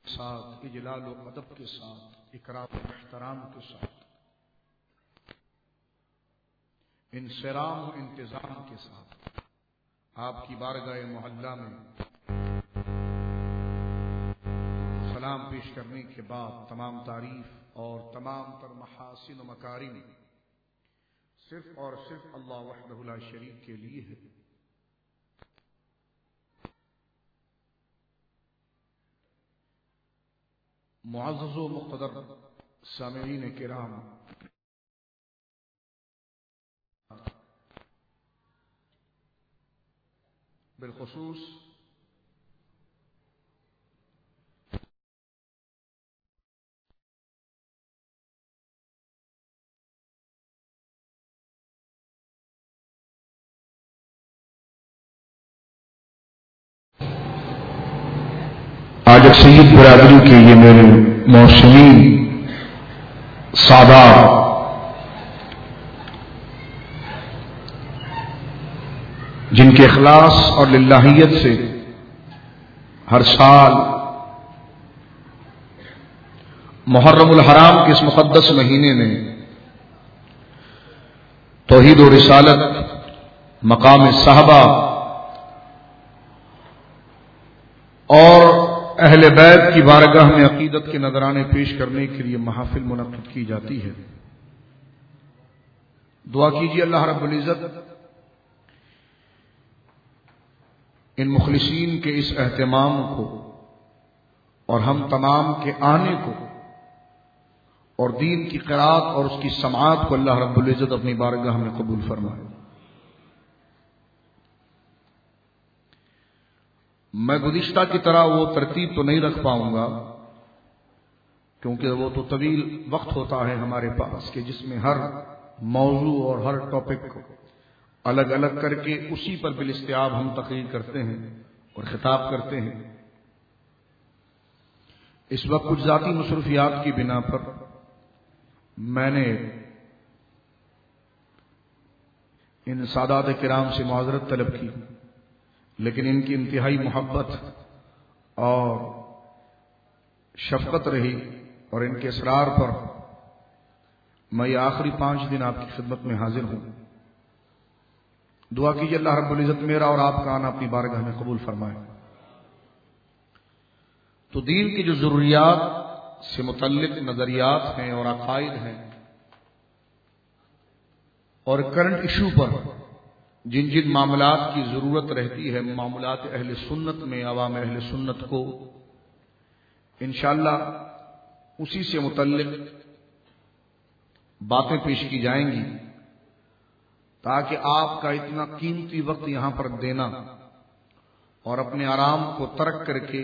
ساتھ اجلال و ادب کے ساتھ اکرام و احترام کے ساتھ انصرام و انتظام کے ساتھ آپ کی بارگاہ محلہ میں سلام پیش کرنے کے بعد تمام تعریف اور تمام تر محاسن و مکارم صرف اور صرف اللہ وحدہ لا شریک کے لیے ہے۔ معزز و مقتدر سامعین کرام، بالخصوص آج سید برادری کے یہ میرے موسمین سادات، جن کے اخلاص اور للہیت سے ہر سال محرم الحرام کے اس مقدس مہینے میں توحید و رسالت، مقام صحابہ اور اہل بیت کی بارگاہ میں عقیدت کے نذرانے پیش کرنے کے لیے محافل منعقد کی جاتی ہے۔ دعا کیجیے اللہ رب العزت ان مخلصین کے اس اہتمام کو اور ہم تمام کے آنے کو اور دین کی قرات اور اس کی سماعت کو اللہ رب العزت اپنی بارگاہ میں قبول فرمائے۔ میں گزشتہ کی طرح وہ ترتیب تو نہیں رکھ پاؤں گا، کیونکہ وہ تو طویل وقت ہوتا ہے ہمارے پاس کہ جس میں ہر موضوع اور ہر ٹاپک کو الگ الگ کر کے اسی پر بالاستیاب ہم تقریر کرتے ہیں اور خطاب کرتے ہیں۔ اس وقت کچھ ذاتی مصروفیات کی بنا پر میں نے ان سادات کرام سے معذرت طلب کی، لیکن ان کی انتہائی محبت اور شفقت رہی اور ان کے اصرار پر میں یہ آخری 5 دن آپ کی خدمت میں حاضر ہوں۔ دعا کیجیے اللہ رب العزت میرا اور آپ کا آنا اپنی بارگاہ میں قبول فرمائے۔ تو دین کی جو ضروریات سے متعلق نظریات ہیں اور عقائد ہیں اور کرنٹ ایشو پر جن جن معاملات کی ضرورت رہتی ہے، معاملات اہل سنت میں عوام اہل سنت کو انشاءاللہ اسی سے متعلق باتیں پیش کی جائیں گی، تاکہ آپ کا اتنا قیمتی وقت یہاں پر دینا اور اپنے آرام کو ترک کر کے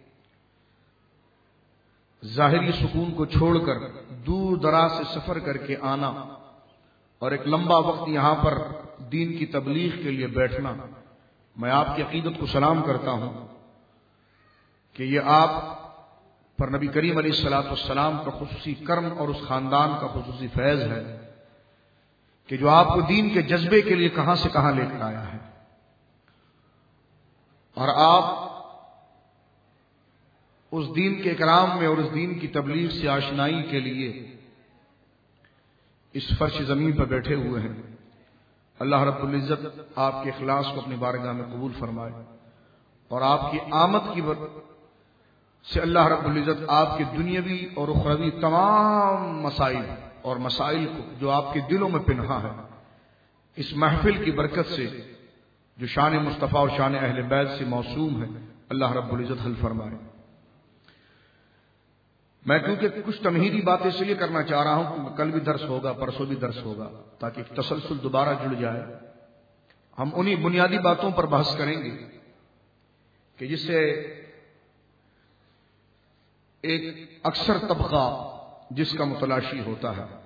ظاہری سکون کو چھوڑ کر دور دراز سے سفر کر کے آنا اور ایک لمبا وقت یہاں پر دین کی تبلیغ کے لیے بیٹھنا، میں آپ کی عقیدت کو سلام کرتا ہوں کہ یہ آپ پر نبی کریم علیہ الصلوۃ والسلام کا خصوصی کرم اور اس خاندان کا خصوصی فیض ہے کہ جو آپ کو دین کے جذبے کے لیے کہاں سے کہاں لے کر آیا ہے، اور آپ اس دین کے اکرام میں اور اس دین کی تبلیغ سے آشنائی کے لیے اس فرش زمین پر بیٹھے ہوئے ہیں۔ اللہ رب العزت آپ کے اخلاص کو اپنی بارگاہ میں قبول فرمائے اور آپ کی آمد کی سے اللہ رب العزت آپ کے دنیاوی اور اخروی تمام مسائل اور مسائل کو جو آپ کے دلوں میں پنہا ہے، اس محفل کی برکت سے جو شان مصطفیٰ اور شان اہل بیت سے موسوم ہے، اللہ رب العزت حل فرمائے۔ میں کیونکہ کچھ تمہیدی باتیں اس لیے کرنا چاہ رہا ہوں کہ کل بھی درس ہوگا، پرسوں بھی درس ہوگا، تاکہ ایک تسلسل دوبارہ جڑ جائے۔ ہم انہی بنیادی باتوں پر بحث کریں گے کہ جس سے ایک اکثر طبقہ جس کا متلاشی ہوتا ہے۔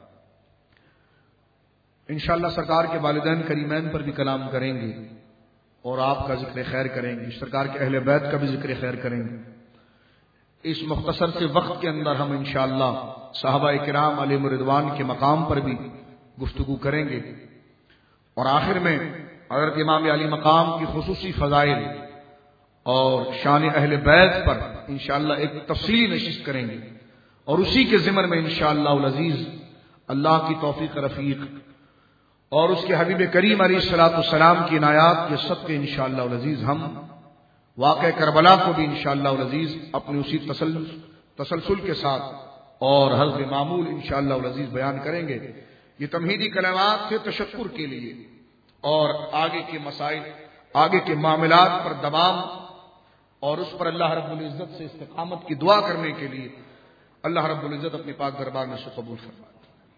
انشاءاللہ سرکار کے والدین کریمین پر بھی کلام کریں گے اور آپ کا ذکر خیر کریں گے، سرکار کے اہل بیت کا بھی ذکر خیر کریں گے۔ اس مختصر سے وقت کے اندر ہم انشاءاللہ صحابہ کرام علیہم رضوان کے مقام پر بھی گفتگو کریں گے، اور آخر میں حضرت امام علی مقام کی خصوصی فضائل اور شان اہل بیت پر انشاءاللہ ایک تفصیلی نشست کریں گے، اور اسی کے ضمن میں انشاءاللہ العزیز اللہ کی توفیق رفیق اور اس کے حبیب کریم علیہ الصلوۃ والسلام کی عنایات کے صدقے انشاءاللہ العزیز ہم واقعہ کربلا کو بھی انشاءاللہ العزیز اپنے اسی تسلسل کے ساتھ اور حسب معمول انشاءاللہ العزیز بیان کریں گے۔ یہ تمہیدی کلمات تھے تشکر کے لیے اور آگے کے مسائل، آگے کے معاملات پر دوام اور اس پر اللہ رب العزت سے استقامت کی دعا کرنے کے لیے اللہ رب العزت اپنے پاک دربار میں سے قبول فرمائے۔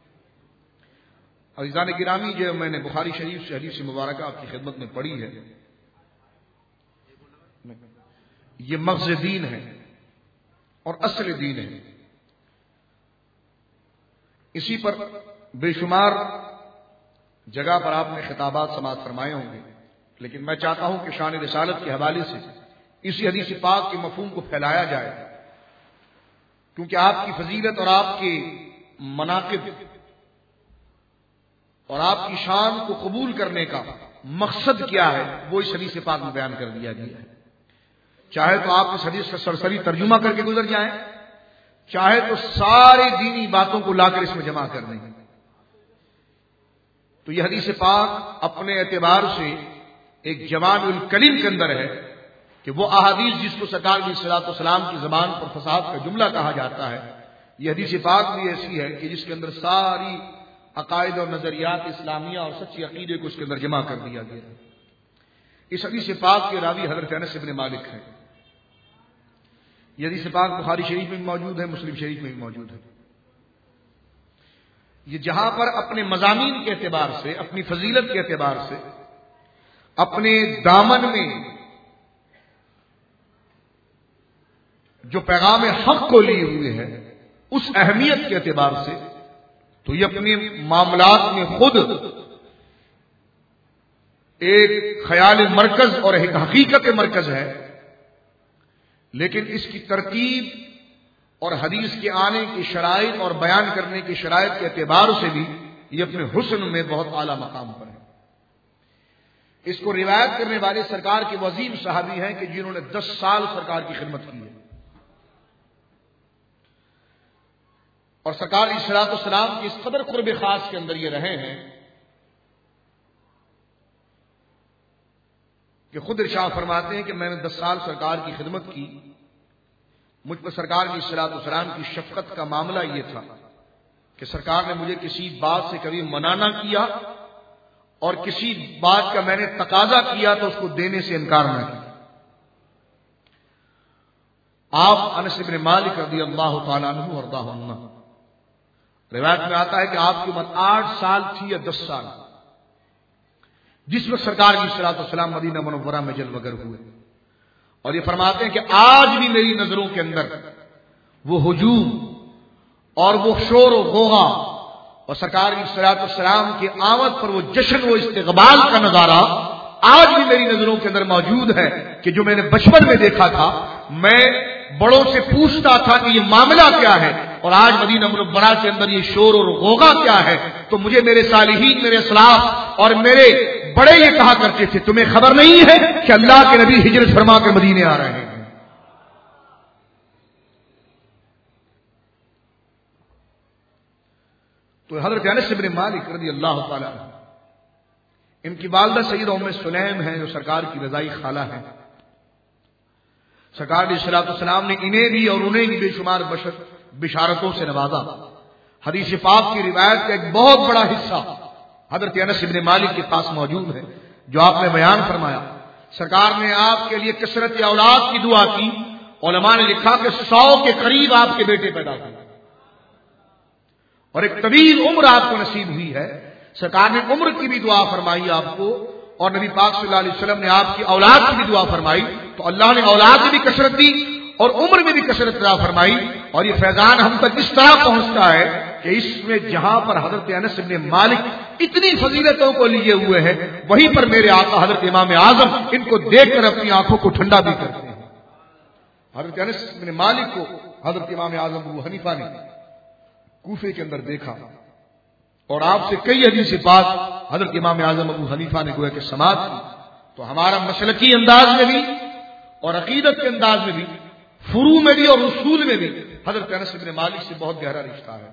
عزیزان گرامی، جو میں نے بخاری شریف سے حدیث مبارکہ آپ کی خدمت میں پڑھی ہے، یہ مغز دین ہے اور اصل دین ہے۔ اسی پر بے شمار جگہ پر آپ نے خطابات سماعت فرمائے ہوں گے، لیکن میں چاہتا ہوں کہ شان رسالت کے حوالے سے اسی حدیث پاک کے مفہوم کو پھیلایا جائے، کیونکہ آپ کی فضیلت اور آپ کے مناقب اور آپ کی شان کو قبول کرنے کا مقصد کیا ہے وہ اس حدیث پاک میں بیان کر دیا گیا ہے۔ چاہے تو آپ اس حدیث کا سرسری ترجمہ کر کے گزر جائیں، چاہے تو ساری دینی باتوں کو لا کر اس میں جمع کر دیں۔ تو یہ حدیث پاک اپنے اعتبار سے ایک جوامع الکلم کے اندر ہے کہ وہ احادیث جس کو سرکار علیہ الصلوۃ والسلام کی زبان پر فصاحت کا جملہ کہا جاتا ہے، یہ حدیث پاک بھی ایسی ہے کہ جس کے اندر ساری عقائد اور نظریات اسلامیہ اور سچے عقیدے کو اس کے اندر جمع کر دیا گیا ہے۔ اس حدیث پاک کے راوی حضرت انس بن مالک ہیں۔ یہ حدیث پاک بخاری شریف میں بھی موجود ہے، مسلم شریف میں بھی موجود ہے۔ یہ جہاں پر اپنے مضامین کے اعتبار سے، اپنی فضیلت کے اعتبار سے، اپنے دامن میں جو پیغام حق کو لیے ہوئے ہے اس اہمیت کے اعتبار سے تو یہ اپنے معاملات میں خود ایک خیال مرکز اور ایک حقیقت مرکز ہے، لیکن اس کی ترتیب اور حدیث کے آنے کی شرائط اور بیان کرنے کی شرائط کے اعتبار سے بھی یہ اپنے حسن میں بہت اعلیٰ مقام پر ہے۔ اس کو روایت کرنے والے سرکار کے عظیم صحابی ہیں کہ جنہوں نے 10 سال سرکار کی خدمت کی ہے، اور سرکار علیہ الصلوۃ والسلام کی اس قدر قرب خاص کے اندر یہ رہے ہیں کہ خود ارشاد فرماتے ہیں کہ میں نے 10 سال سرکار کی خدمت کی، مجھ پر سرکار علیہ الصلوۃ والسلام کی شفقت کا معاملہ یہ تھا کہ سرکار نے مجھے کسی بات سے کبھی منع نہ کیا، اور کسی بات کا میں نے تقاضا کیا تو اس کو دینے سے انکار نہ کیا۔ آپ انس بن مالک رضی اللہ تعالیٰ عنہ وارضاہ عنہ، روایت میں آتا ہے کہ آپ کی عمر 8 سال تھی یا 10 سال، جس وقت سرکار علیہ الصلوۃ والسلام مدینہ منورہ میں جلوہ گر ہوئے، اور یہ فرماتے ہیں کہ آج بھی میری نظروں کے اندر وہ ہجوم اور وہ شور و غوغا اور سرکار علیہ الصلوۃ والسلام کی آمد پر وہ جشن و استقبال کا نظارہ آج بھی میری نظروں کے اندر موجود ہے کہ جو میں نے بچپن میں دیکھا تھا۔ میں بڑوں سے پوچھتا تھا کہ یہ معاملہ کیا ہے، اور آج مدینہ منورہ کے اندر یہ شور اور غوغا کیا ہے، تو مجھے میرے صالحین، میرے اسلاف اور میرے بڑے یہ کہا کرتے تھے تمہیں خبر نہیں ہے کہ اللہ کے نبی ہجرت فرما کر مدینے آ رہے ہیں۔ تو حضرت انس بن مالک رضی اللہ تعالی عنہ، ان کی والدہ سیدہ ام سلیم ہیں جو سرکار کی رضائی خالہ ہیں۔ سرکار علیہ الصلوۃ والسلام نے انہیں بھی اور انہیں بھی بے شمار بشارتوں سے نوازا۔ حدیث پاک کی روایت کا ایک بہت بڑا حصہ حضرت انس بن مالک کے پاس موجود ہے، جو آپ نے بیان فرمایا سرکار نے آپ کے لیے کثرت اولاد کی دعا کی، علماء نے لکھا کہ 100 کے قریب آپ کے بیٹے پیدا ہوئے اور ایک طویل عمر آپ کو نصیب ہوئی ہے۔ سرکار نے عمر کی بھی دعا فرمائی آپ کو، اور نبی پاک صلی اللہ علیہ وسلم نے آپ کی اولاد کی بھی دعا فرمائی، تو اللہ نے اولاد میں بھی کثرت دی اور عمر میں بھی کثرت عطا فرمائی۔ اور یہ فیضان ہم تک اس طرح پہنچتا ہے کہ اس میں جہاں پر حضرت انس بن مالک اتنی فضیلتوں کو لیے ہوئے ہیں، وہیں پر میرے آقا حضرت امام اعظم ان کو دیکھ کر اپنی آنکھوں کو ٹھنڈا بھی کرتے ہیں۔ حضرت انس بن مالک کو حضرت امام اعظم ابو حنیفہ نے کوفے کے اندر دیکھا، اور آپ سے کئی حدیث پاک حضرت امام اعظم ابو حنیفہ نے گویا کہ سماعت کی۔ تو ہمارا مسلکی انداز میں بھی اور عقیدت کے انداز میں بھی، فروع میں بھی اور اصول میں بھی حضرت انس بن مالک سے بہت گہرا رشتہ ہے۔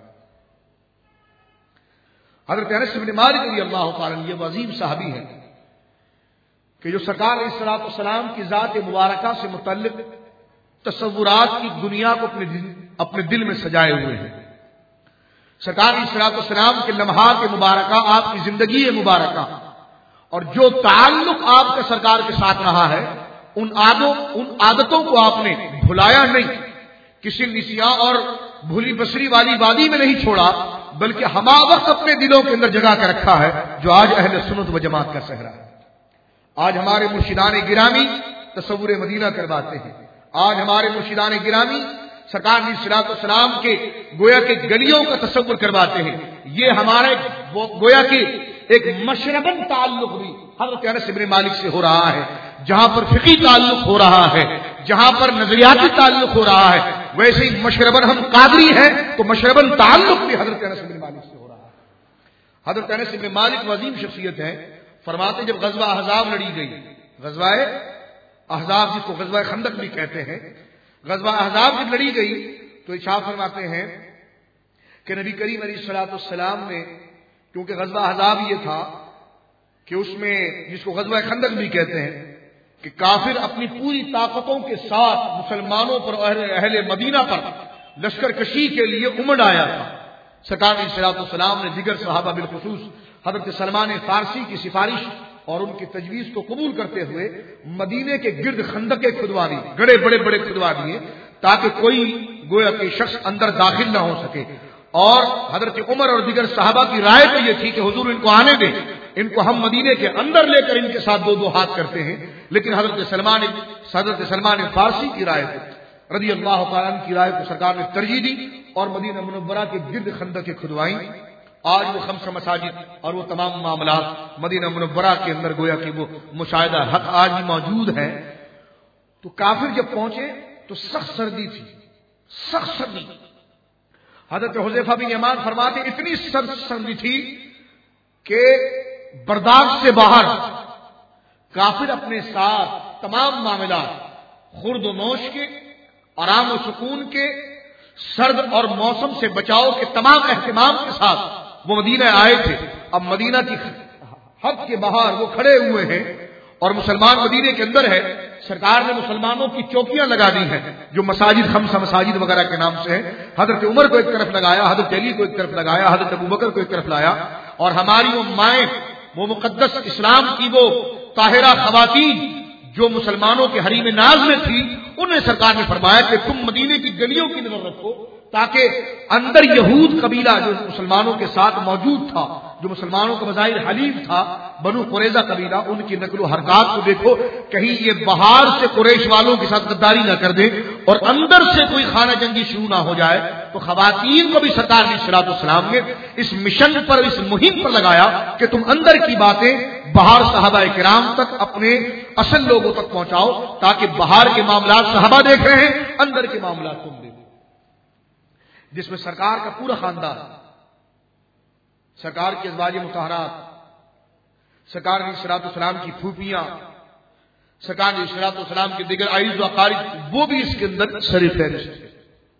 حضرت انس بن مالک رضی اللہ تعالی عنہ یہ عظیم صحابی ہیں کہ جو سرکار علیہ الصلوۃ والسلام کی ذات مبارکہ سے متعلق تصورات کی دنیا کو اپنے دل میں سجائے ہوئے ہیں۔ سرکار علیہ الصلوۃ والسلام کے لمحات مبارکہ، آپ کی زندگی مبارکہ اور جو تعلق آپ کا سرکار کے ساتھ رہا ہے، ان عادتوں کو آپ نے بھلایا نہیں، کسی نسیاں اور بھولی بسری والی وادی میں نہیں چھوڑا، بلکہ ہما وقت اپنے دلوں کے اندر جگہ کر رکھا ہے، جو آج اہل سنت و جماعت کا صحرا ہے۔ آج ہمارے مرشدان گرامی تصور مدینہ کرواتے ہیں، آج ہمارے مرشدان گرامی سرکار علیہ الصلوۃ والسلام کے گویا کے گلیوں کا تصور کرواتے ہیں۔ یہ ہمارے گویا کے ایک مشرباً تعلق بھی حضرت انس بن مالک سے ہو رہا ہے، جہاں پر فقہی تعلق ہو رہا ہے، جہاں پر نظریاتی تعلق ہو رہا ہے، ویسے ہی مشرباً ہم قادری ہیں تو مشرباً تعلق بھی حضرت انس بن مالک سے ہو رہا ہے۔ حضرت انس بن مالک عظیم شخصیت ہے۔ فرماتے جب غزوہ احزاب لڑی گئی، غزوہ احزاب جس کو غزوہ خندق بھی کہتے ہیں، غزوہ احزاب جب لڑی گئی تو ارشاد فرماتے ہیں کہ نبی کریم علیہ الصلوۃ والسلام نے، کیونکہ غزوہ احزاب یہ تھا کہ اس میں جس کو غزوہ خندق بھی کہتے ہیں کہ کافر اپنی پوری طاقتوں کے ساتھ مسلمانوں پر اور اہل مدینہ پر لشکر کشی کے لیے امڑ آیا تھا۔ سرکار علیہ الصلوۃ والسلام نے دیگر صحابہ بالخصوص حضرت سلمان فارسی کی سفارش اور ان کی تجویز کو قبول کرتے ہوئے مدینے کے گرد خندقیں کھدوا دی، گڑے بڑے بڑے کھدوا دیے تاکہ کوئی گویا کہ شخص اندر داخل نہ ہو سکے۔ اور حضرت عمر اور دیگر صحابہ کی رائے تو یہ تھی کہ حضور ان کو آنے دیں، ان کو ہم مدینے کے اندر لے کر ان کے ساتھ دو دو ہاتھ کرتے ہیں، لیکن حضرت سلمان فارسی کی رائے رضی اللہ تعالیٰ عنہ کی رائے کو سرکار نے ترجیح دی اور مدینہ منورہ کے گرد خندقیں کھدوائیں۔ آج وہ خمس مساجد اور وہ تمام معاملات مدینہ منورہ کے اندر گویا کہ وہ مشاہدہ حق آج بھی موجود ہے۔ تو کافر جب پہنچے تو سخت سردی تھی، سخت سردی۔ حضرت حذیفہ بن یمان فرماتے اتنی سخت سردی تھی کہ برداشت سے باہر کافر اپنے ساتھ تمام معاملات خورد و نوش کے، آرام و سکون کے، سرد اور موسم سے بچاؤ کے تمام اہتمام کے ساتھ وہ مدینہ آئے تھے۔ اب مدینہ کی حد کے باہر وہ کھڑے ہوئے ہیں اور مسلمان مدینے کے اندر ہے۔ سرکار نے مسلمانوں کی چوکیاں لگا دی ہیں جو مساجد خمسہ مساجد وغیرہ کے نام سے ہیں۔ حضرت عمر کو ایک طرف لگایا، حضرت علی کو ایک طرف لگایا، حضرت ابوبکر کو ایک طرف لایا، اور ہماری وہ مائیں، وہ مقدس اسلام کی وہ طاہرہ خواتین جو مسلمانوں کے حریم ناز میں تھی، انہیں سرکار نے فرمایا کہ تم مدینے کی گلیوں کی نظر رکھو تاکہ اندر یہود قبیلہ جو مسلمانوں کے ساتھ موجود تھا، جو مسلمانوں کا بظاہر حلیف تھا، بنو قریظہ قبیلہ، ان کی نقل و حرکات کو دیکھو، کہیں یہ باہر سے قریش والوں کے ساتھ غداری نہ کر دیں اور اندر سے کوئی خانہ جنگی شروع نہ ہو جائے۔ تو خواتین کو بھی سرکار علیہ الصلوۃ والسلام نے اس مشن پر، اس مہم پر لگایا کہ تم اندر کی باتیں باہر صحابہ کرام تک، اپنے اصل لوگوں تک پہنچاؤ تاکہ باہر کے معاملات صحابہ دیکھ رہے ہیں، اندر کے معاملات تم دیکھو، جس میں سرکار کا پورا خاندان، سرکار کی ازواج مطہرات، سرکار علیہ الصلوۃ والسلام کی پھوپھیاں، سرکار علیہ الصلوۃ والسلام کے دیگر اعز و اقارب، وہ بھی اس کے اندر شریف فہرست تھے۔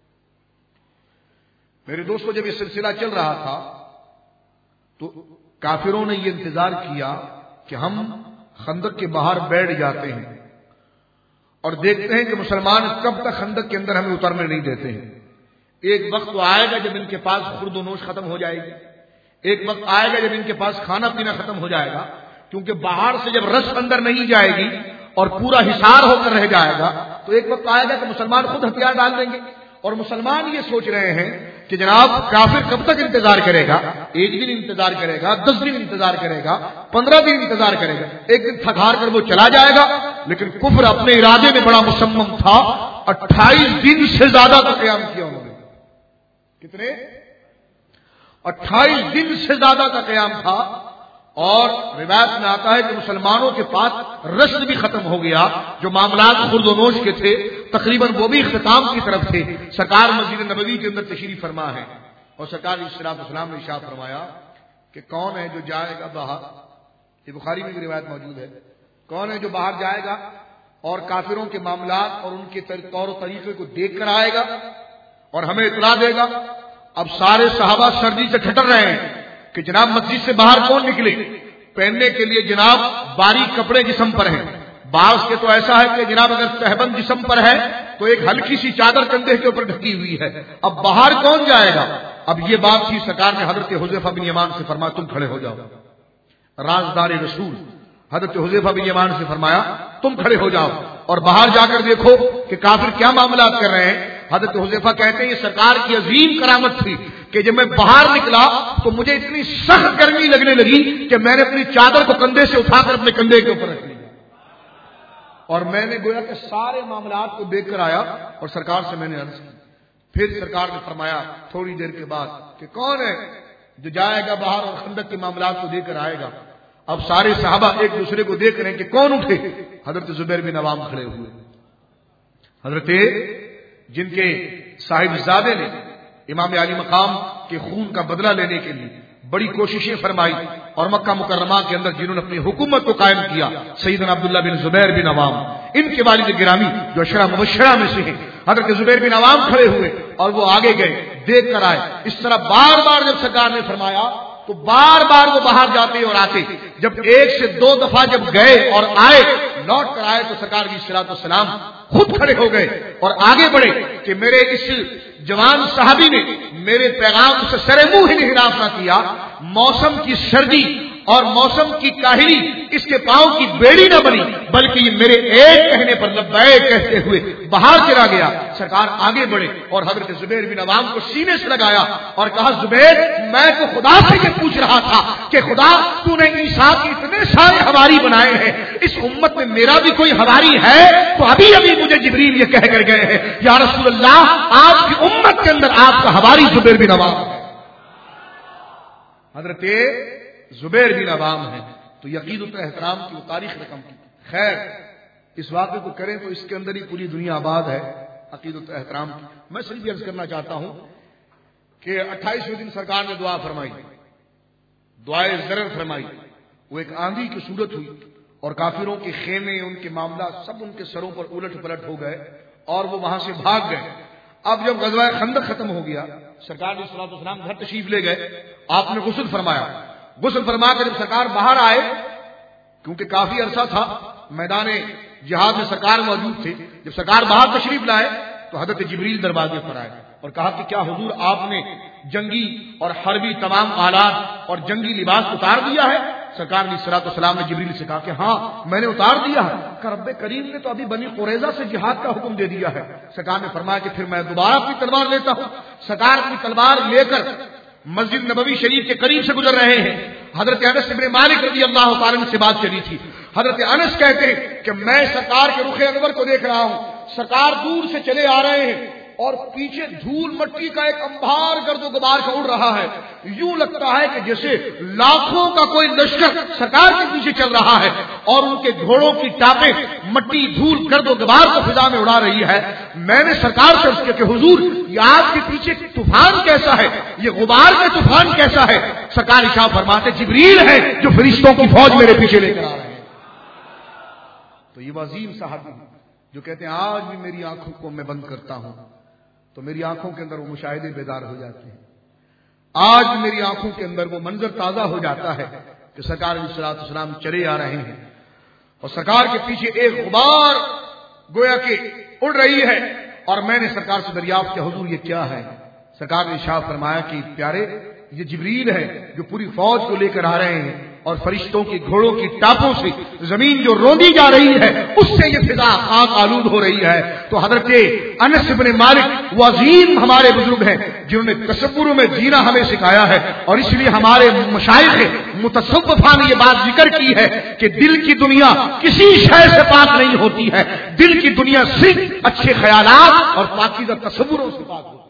میرے دوستوں، جب یہ سلسلہ چل رہا تھا تو کافروں نے یہ انتظار کیا کہ ہم خندق کے باہر بیٹھ جاتے ہیں اور دیکھتے ہیں کہ مسلمان کب تک خندق کے اندر ہمیں اترنے نہیں دیتے ہیں۔ ایک وقت تو آئے گا جب ان کے پاس خورد و نوش ختم ہو جائے گی، ایک وقت آئے گا جب ان کے پاس کھانا پینا ختم ہو جائے گا، کیونکہ باہر سے جب رس اندر نہیں جائے گی اور پورا حصار ہو کر رہ جائے گا تو ایک وقت آئے گا کہ مسلمان خود ہتھیار ڈال دیں گے۔ اور مسلمان یہ سوچ رہے ہیں کہ جناب کافر کب تک انتظار کرے گا؟ ایک دن انتظار کرے گا، 10 دن انتظار کرے گا، 15 دن انتظار کرے گا، ایک دن تھکار کر وہ چلا جائے گا۔ لیکن کفر اپنے ارادے میں بڑا مصمم تھا، 28 دن سے زیادہ کا قیام کیا انہوں نے۔ کتنے؟ 28 دن سے زیادہ کا قیام تھا، اور روایت میں آتا ہے کہ مسلمانوں کے پاس رشد بھی ختم ہو گیا، جو معاملات خرد و نوش کے تھے تقریباً وہ بھی اختتام کی طرف تھے۔ سرکار مسجد نبوی کے اندر تشریف فرما ہے اور سرکار علیہ الصلوۃ والسلام نے ارشاد فرمایا کہ کون ہے جو جائے گا باہر، یہ بخاری میں بھی روایت موجود ہے، کون ہے جو باہر جائے گا اور کافروں کے معاملات اور ان کے طور و طریقے کو دیکھ کر آئے گا اور ہمیں اطلاع دے گا۔ اب سارے صحابہ سردی سے ٹھٹر رہے ہیں کہ جناب مسجد سے باہر کون نکلے؟ پہننے کے لیے جناب باریک کپڑے جسم پر ہیں، بعض کے تو ایسا ہے کہ جناب اگر تہبند جسم پر ہے تو ایک ہلکی سی چادر کندھے کے اوپر ڈھکی ہوئی ہے، اب باہر کون جائے گا؟ اب یہ بات تھی، سرکار نے حضرت حذیفہ بن یمان سے فرمایا تم کھڑے ہو جاؤ۔ رازدار رسول حضرت حذیفہ بن یمان سے فرمایا تم کھڑے ہو جاؤ اور باہر جا کر دیکھو کہ کافر کیا معاملات کر رہے ہیں۔ حضرت حذیفہ کہتے ہیں یہ سرکار کی عظیم کرامت تھی کہ جب میں باہر نکلا تو مجھے اتنی سخت گرمی لگنے لگی کہ میں نے اپنی چادر کو کندھے سے اٹھا کر اپنے کندھے کے اوپر رکھ لیا، اور میں نے گویا کہ سارے معاملات کو دیکھ کر آیا اور سرکار سے میں نے عرض کی۔ پھر سرکار نے فرمایا تھوڑی دیر کے بعد کہ کون ہے جو جائے گا باہر اور خندق کے معاملات کو دیکھ کر آئے گا؟ اب سارے صحابہ ایک دوسرے کو دیکھ رہے ہیں کہ کون اٹھے؟ حضرت زبیر بن عوام کھڑے ہوئے، حضرت جن کے صاحبزادے نے امام علی مقام کے خون کا بدلہ لینے کے لیے بڑی کوششیں فرمائی اور مکہ مکرمہ کے اندر جنہوں نے اپنی حکومت کو قائم کیا، سیدنا عبداللہ بن زبیر بن عوام، ان کے والد گرامی جو عشرہ مبشرہ میں سے ہیں، حضرت زبیر بن عوام کھڑے ہوئے اور وہ آگے گئے، دیکھ کر آئے۔ اس طرح بار بار جب سرکار نے فرمایا تو بار بار وہ باہر جاتے اور آتے، جب ایک سے دو دفعہ جب گئے اور آئے، لوٹ کر آئے تو سرکار کی صلاۃ والسلام خود کھڑے ہو گئے اور آگے بڑھے کہ میرے اس جوان صحابی نے میرے پیغام سے سر منہ انحراف نہ کیا، موسم کی سردی اور موسم کی کاہلی اس کے پاؤں کی بیڑی نہ بنی، بلکہ یہ میرے ایک کہنے پر لبیک کہتے ہوئے باہر چلا گیا۔ سرکار آگے بڑھے اور حضرت زبیر بن عوام کو سینے سے لگایا اور کہا زبیر میں تو خدا سے یہ پوچھ رہا تھا کہ خدا تو نے عیسیٰ کے اتنے سارے حواری بنائے ہیں، اس امت میں میرا بھی کوئی حواری ہے؟ تو ابھی ابھی مجھے جبریل یہ کہہ کر گئے ہیں یا رسول اللہ آپ کی امت کے اندر آپ کا حواری زبیر بن عوام ہے۔ حضرت زبیر بن عوام ہے تو عقیدت و احترام کی تاریخ رقم کی۔ خیر اس واقعے کو کریں تو اس کے اندر ہی پوری دنیا آباد ہے عقیدت و احترام کی۔ میں صرف یہ عرض کرنا چاہتا ہوں کہ 28ویں دن سرکار نے دعا فرمائی، دعائے ضرر فرمائی، وہ ایک آندھی کی صورت ہوئی اور کافروں کے خیمے ان کے معاملات سب ان کے سروں پر الٹ پلٹ ہو گئے اور وہ وہاں سے بھاگ گئے۔ اب جب غزوہ خندق ختم ہو گیا، سرکار علیہ الصلوۃ والسلام گھر تشریف لے گئے، آپ نے غسل فرمایا، غسل فرما کر جب سرکار باہر آئے، کیونکہ کافی عرصہ تھا میدان جہاد میں سرکار موجود تھے، جب سرکار باہر تشریف لائے تو حضرت جبریل دروازے پر آئے اور کہا کہ کیا حضور آپ نے جنگی اور حربی تمام آلات اور جنگی لباس اتار دیا ہے؟ سرکار علیہ الصلوۃ والسلام نے جبریل سے کہا کہ ہاں میں نے اتار دیا ہے۔ کہ رب کریم نے تو ابھی بنی قریظہ سے جہاد کا حکم دے دیا ہے۔ سرکار نے فرمایا کہ پھر میں دوبارہ اپنی تلوار لیتا ہوں۔ سرکار اپنی تلوار لے کر مسجد نبوی شریف کے قریب سے گزر رہے ہیں۔ حضرت انس بن مالک رضی اللہ تعالیٰ عنہ سے بات چلی تھی۔ حضرت انس کہتے ہیں کہ میں سرکار کے رخ انور کو دیکھ رہا ہوں، سرکار دور سے چلے آ رہے ہیں اور پیچھے دھول مٹی کا ایک انبار گرد و غبار کا اڑ رہا ہے، یوں لگتا ہے کہ جیسے لاکھوں کا کوئی لشکر سرکار کے پیچھے چل رہا ہے اور ان کے گھوڑوں کی ٹاپیں مٹی دھول گرد و غبار کو فضا میں اڑا رہی ہے۔ میں نے سرکار سے عرض کیا کہ حضور یہ آپ کے پیچھے طوفان کیسا ہے، یہ غبار کا طوفان کیسا ہے؟ سرکار ارشاد فرماتے جبریل ہے جو فرشتوں کی فوج میرے پیچھے لے کر آ رہے ہیں۔ تو یہ عظیم صحابی جو کہتے ہیں آج بھی میری آنکھوں کو میں بند کرتا ہوں تو میری آنکھوں کے اندر وہ مشاہدے بیدار ہو جاتے ہیں، آج میری آنکھوں کے اندر وہ منظر تازہ ہو جاتا ہے کہ سرکار علیہ الصلوۃ والسلام چلے آ رہے ہیں اور سرکار کے پیچھے ایک غبار گویا کہ اڑ رہی ہے اور میں نے سرکار سے دریافت کیا حضور یہ کیا ہے؟ سرکار نے ارشاد فرمایا کہ پیارے یہ جبریل ہے جو پوری فوج کو لے کر آ رہے ہیں اور فرشتوں کی گھوڑوں کی ٹاپوں سے زمین جو روندی جا رہی ہے اس سے یہ فضا خاک آلود ہو رہی ہے۔ تو حضرت انس بن مالک وہ عظیم ہمارے بزرگ ہیں جنہوں نے تصوروں میں جینا ہمیں سکھایا ہے، اور اس لیے ہمارے مشائخ متصوفہ نے یہ بات ذکر کی ہے کہ دل کی دنیا کسی شے سے پاک نہیں ہوتی ہے، دل کی دنیا صرف اچھے خیالات اور پاکیزہ تصوروں سے پاک ہوتی ہے۔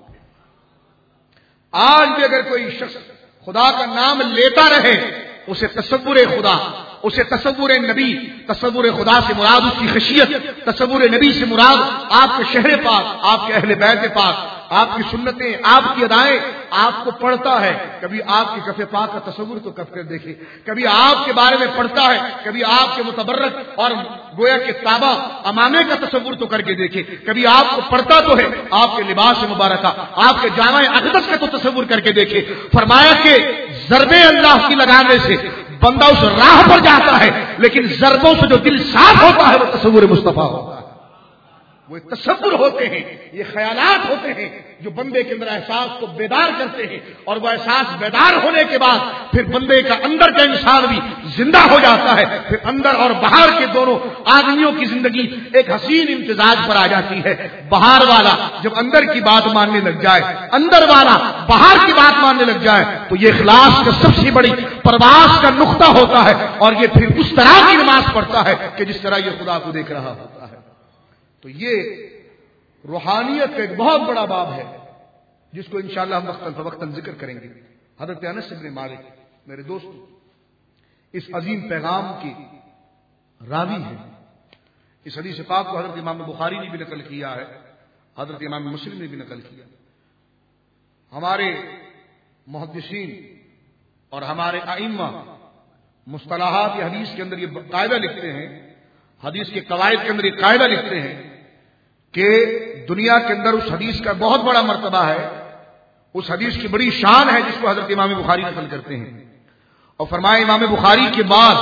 آج بھی اگر کوئی شخص خدا کا نام لیتا رہے، اسے تصور خدا، اسے تصور نبی، تصور خدا سے مراد اس کی خشیت، تصور نبی سے مراد آپ کے شہر پاک، آپ کے اہل بیت پاک، آپ کی سنتیں، آپ کی ادائیں، آپ کو پڑھتا ہے، کبھی آپ کے کف پاک کا تصور تو کر دیکھے، کبھی آپ کے بارے میں پڑھتا ہے، کبھی آپ کے متبرک اور گویا کے تابع امامے کا تصور تو کر کے دیکھے، کبھی آپ کو پڑھتا تو ہے آپ کے لباس مبارکہ، آپ کے جامع اقدس کا تو تصور کر کے دیکھے۔ فرمایا کہ ضربے اللہ کی لگانے سے بندہ اس راہ پر جاتا ہے، لیکن ضربوں سے جو دل صاف ہوتا ہے وہ تصور مصطفیٰ ہوتا ہے۔ وہ تصور ہوتے ہیں، یہ خیالات ہوتے ہیں جو بندے کے اندر احساس کو بیدار کرتے ہیں، اور وہ احساس بیدار ہونے کے بعد پھر بندے کا اندر کا انسان بھی زندہ ہو جاتا ہے، پھر اندر اور باہر کے دونوں آدمیوں کی زندگی ایک حسین امتزاج پر آ جاتی ہے۔ باہر والا جب اندر کی بات ماننے لگ جائے، اندر والا باہر کی بات ماننے لگ جائے، تو یہ اخلاص کا سب سے بڑی پرواز کا نقطہ ہوتا ہے، اور یہ پھر اس طرح کی نماز پڑھتا ہے کہ جس طرح یہ خدا کو دیکھ رہا ہوتا ہے۔ تو یہ روحانیت کا ایک بہت بڑا باب ہے جس کو انشاءاللہ ہم وقتاً فوقتاً ذکر کریں گے۔ حضرت انس بن مالک میرے دوست اس عظیم پیغام کی راوی ہے۔ اس حدیث پاک کو حضرت امام بخاری نے بھی نقل کیا ہے، حضرت امام مسلم نے بھی نقل کیا۔ ہمارے محدثین اور ہمارے ائمہ مصطلحات حدیث کے اندر یہ قاعدہ لکھتے ہیں، حدیث کے قواعد کے اندر یہ قاعدہ لکھتے ہیں کہ دنیا کے اندر اس حدیث کا بہت بڑا مرتبہ ہے، اس حدیث کی بڑی شان ہے جس کو حضرت امام بخاری نقل کرتے ہیں، اور فرمایا امام بخاری کے بعد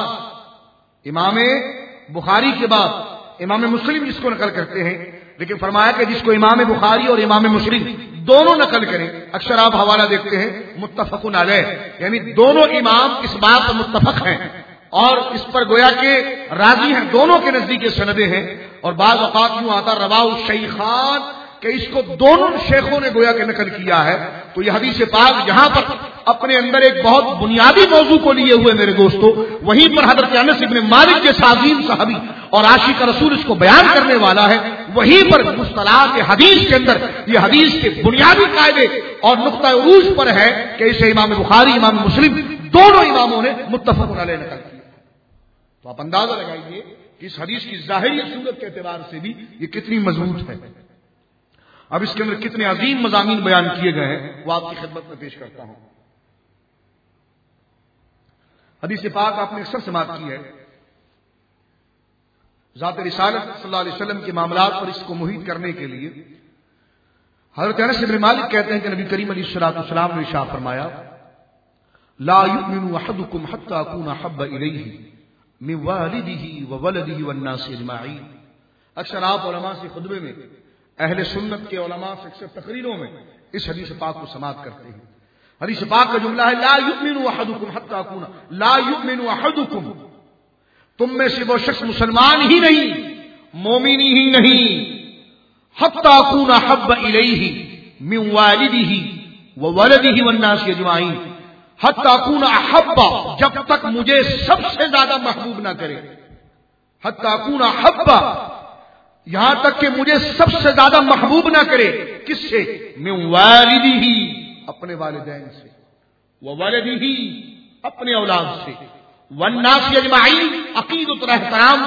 امام مسلم جس کو نقل کرتے ہیں، لیکن فرمایا کہ جس کو امام بخاری اور امام مسلم دونوں نقل کریں، اکثر آپ حوالہ دیکھتے ہیں متفق علیہ، یعنی دونوں امام اس بات پر متفق ہیں اور اس پر گویا کہ راضی ہیں، دونوں کے نزدیک سندیں ہیں، اور بعض اوقات یوں آتا رواہ الشیخان کہ اس کو دونوں شیخوں نے گویا کہ نقل کیا ہے۔ تو یہ حدیث پاک جہاں پر اپنے اندر ایک بہت بنیادی موضوع کو لیے ہوئے میرے دوستو، وہیں پر حضرت انس بن مالک کے عظیم صحابی اور عاشق رسول اس کو بیان کرنے والا ہے، وہیں پر مصطلحات حدیث کے اندر یہ حدیث کے بنیادی قاعدے اور نقطہ عروج پر ہے کہ اسے امام بخاری امام مسلم دونوں اماموں نے متفق علیہ نقل کیا۔ تو آپ اندازہ لگائیے کہ اس حدیث کی ظاہری صورت کے اعتبار سے بھی یہ کتنی مضبوط ہے۔ اب اس کے اندر کتنے عظیم مضامین بیان کیے گئے ہیں وہ آپ کی خدمت میں پیش کرتا ہوں۔ حدیث پاک آپ نے اکثر سماعت کی ہے، ذات رسالت صلی اللہ علیہ وسلم کے معاملات پر اس کو محیط کرنے کے لیے حضرت انس بن مالک کہتے ہیں کہ نبی کریم علیہ الصلوۃ والسلام نے ارشاد فرمایا لا یؤمن احدکم حتی اکون احب الیہ من والدہ وولدہ والناس اجمعین۔ اکثر آپ علماء سے خطبے میں، اہل سنت کے علماء سے اکثر تقریروں میں اس حدیث پاک کو سماعت کرتے ہیں۔ حدیث پاک کا جملہ ہے لا یؤمن احدکم حتی اکون، لا یؤمن احدکم، تم میں سے وہ شخص مسلمان ہی نہیں، مومن ہی نہیں، حتی اکون احب الیہ من والدہ وولدہ والناس اجمعین، حتی اکون احب، جب تک مجھے سب سے زیادہ محبوب نہ کرے، حتی اکون احب، یہاں تک کہ مجھے سب سے زیادہ محبوب نہ کرے، کس سے؟ من والدہ، اپنے والدین سے، وولدہ، اپنے اولاد سے، والناس اجمعین، عقیدت اور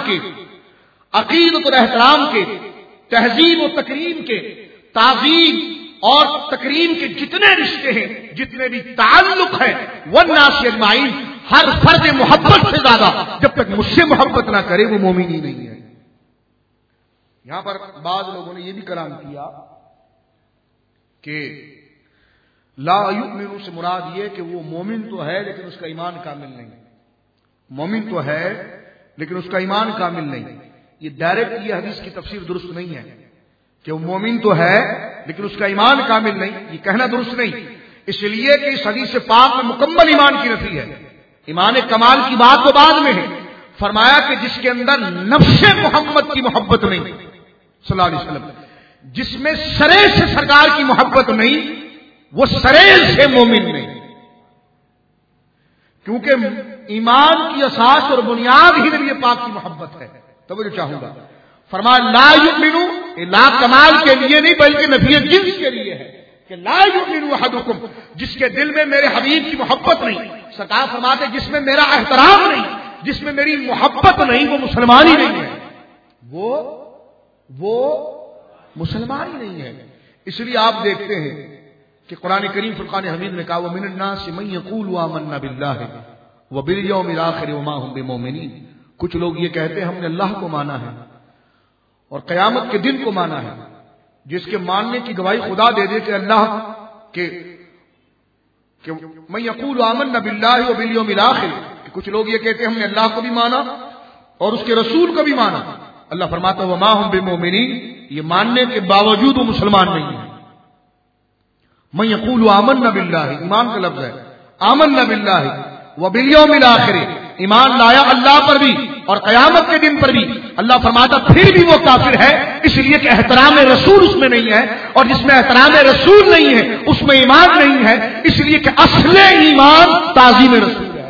احترام کے، تہذیب و تکریم کے، تعظیم اور تکریم کے جتنے رشتے ہیں، جتنے بھی تعلق ہیں، والناس اجمعین، ہر فرد محبت سے زیادہ جب تک مجھ سے محبت نہ کرے وہ مومن ہی نہیں ہے۔ یہاں پر بعض لوگوں نے یہ بھی کلام کیا کہ لا یؤمن سے مراد یہ کہ وہ مومن تو ہے لیکن اس کا ایمان کامل نہیں، مومن تو ہے لیکن اس کا ایمان کامل نہیں۔ یہ ڈائریکٹ یہ حدیث کی تفسیر درست نہیں ہے کہ وہ مومن تو ہے لیکن اس کا ایمان کامل نہیں، یہ کہنا درست نہیں، اس لیے کہ اس حدیث پاک میں مکمل ایمان کی نفی ہے، ایمان کمال کی بات تو بعد میں ہے۔ فرمایا کہ جس کے اندر نفس محمد کی محبت نہیں صلی اللہ علیہ وسلم، جس میں سرے سے سرکار کی محبت نہیں، وہ سرے سے مومن نہیں، کیونکہ ایمان کی اساس اور بنیاد ہی نبی پاک کی محبت ہے۔ توجہ چاہوں گا، فرمایا لا یؤمنو، لا کمال کے لیے نہیں بلکہ نفی جنس کے لیے ہے کہ لا یؤمن احدکم، جس کے دل میں میرے حبیب کی محبت نہیں، سرکار فرماتے جس میں میرا احترام نہیں، جس میں میری محبت نہیں، وہ مسلمان ہی نہیں ہے، وہ مسلمان ہی نہیں ہے۔ اس لیے آپ دیکھتے ہیں کہ قرآن کریم فرقان حمید نے کہا وَمِنَ النَّاسِ مَن يَقُولُ آمَنَّا بِاللَّهِ وَبِالْيَوْمِ الْآخِرِ وَمَا هُم بِمُؤْمِنِينَ. کچھ لوگ یہ کہتے ہیں ہم نے اللہ کو مانا ہے اور قیامت کے دن کو مانا ہے، جس کے ماننے کی گواہی خدا دے دے کہ اللہ کہ مَن يَقُولُ آمَنَّا بِاللَّهِ وَبِالْيَوْمِ الْآخِرِ، کہ کچھ لوگ یہ کہتے ہیں ہم نے اللہ کو بھی مانا اور اس کے رسول کو بھی مانا. اللہ فرماتا ہے وَمَا هُم بِمُؤْمِنِينَ، یہ ماننے کے باوجود وہ مسلمان نہیں ہیں. من یقول آمنا باللہ، ایمان کا لفظ ہے، آمنا باللہ وبالیوم الآخر، ایمان لایا اللہ پر بھی اور قیامت کے دن پر بھی. اللہ فرماتا پھر بھی وہ کافر ہے، اس لیے کہ احترام رسول اس میں نہیں ہے، اور جس میں احترام رسول نہیں ہے اس میں ایمان نہیں ہے. اس لیے کہ اصل ایمان تعظیم رسول ہے،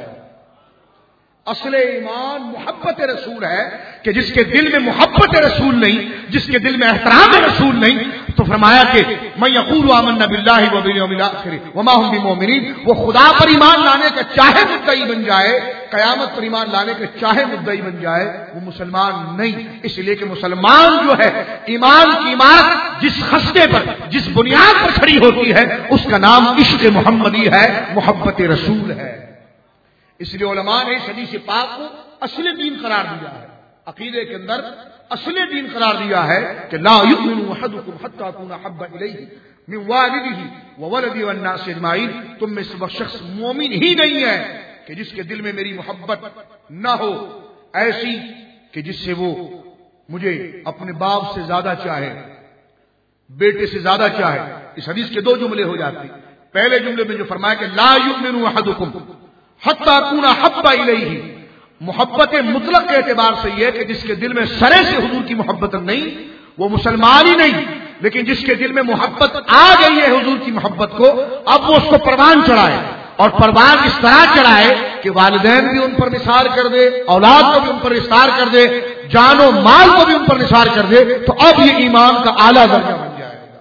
اصل ایمان محبت رسول ہے، کہ جس کے دل میں محبت رسول نہیں، جس کے دل میں احترام رسول نہیں، تو فرمایا کہ من یقول آمنا باللہ وبالیوم الآخر وما هم بمؤمنین، وہ خدا پر ایمان لانے کا چاہے مدعی بن جائے، قیامت پر ایمان لانے کا چاہے مدعی بن جائے، وہ مسلمان نہیں. اس لیے کہ مسلمان جو ہے ایمان کی عمارت جس خستے پر، جس بنیاد پر کھڑی ہوتی ہے، اس کا نام عشق محمدی ہے، محبت رسول ہے. اس لیے علماء نے اس حدیث پاک کو اصل دین قرار دیا ہے، عقیدے کے اندر اصل دین قرار دیا ہے کہ لا یؤمن احدکم حتی اکون احب الیہ من والدہ وولدہ والناس اجمعین، تم میں سے وہ شخص مومن ہی نہیں ہے کہ جس کے دل میں میری محبت نہ ہو ایسی کہ جس سے وہ مجھے اپنے باپ سے زیادہ چاہے، بیٹے سے زیادہ چاہے. اس حدیث کے دو جملے ہو جاتے ہیں. پہلے جملے میں جو فرمایا کہ لا یؤمن احدکم حتی اکون احب الیہ، محبت مطلق کے اعتبار سے یہ کہ جس کے دل میں سرے سے حضور کی محبت نہیں وہ مسلمان ہی نہیں، لیکن جس کے دل میں محبت آ گئی ہے حضور کی محبت کو، اب وہ اس کو پروان چڑھائے، اور پروان اس طرح چڑھائے کہ والدین بھی ان پر نثار کر دے، اولاد کو بھی ان پر نثار کر دے، جان و مال کو بھی ان پر نثار کر دے، تو اب یہ ایمان کا اعلیٰ درجہ بن جائے گا.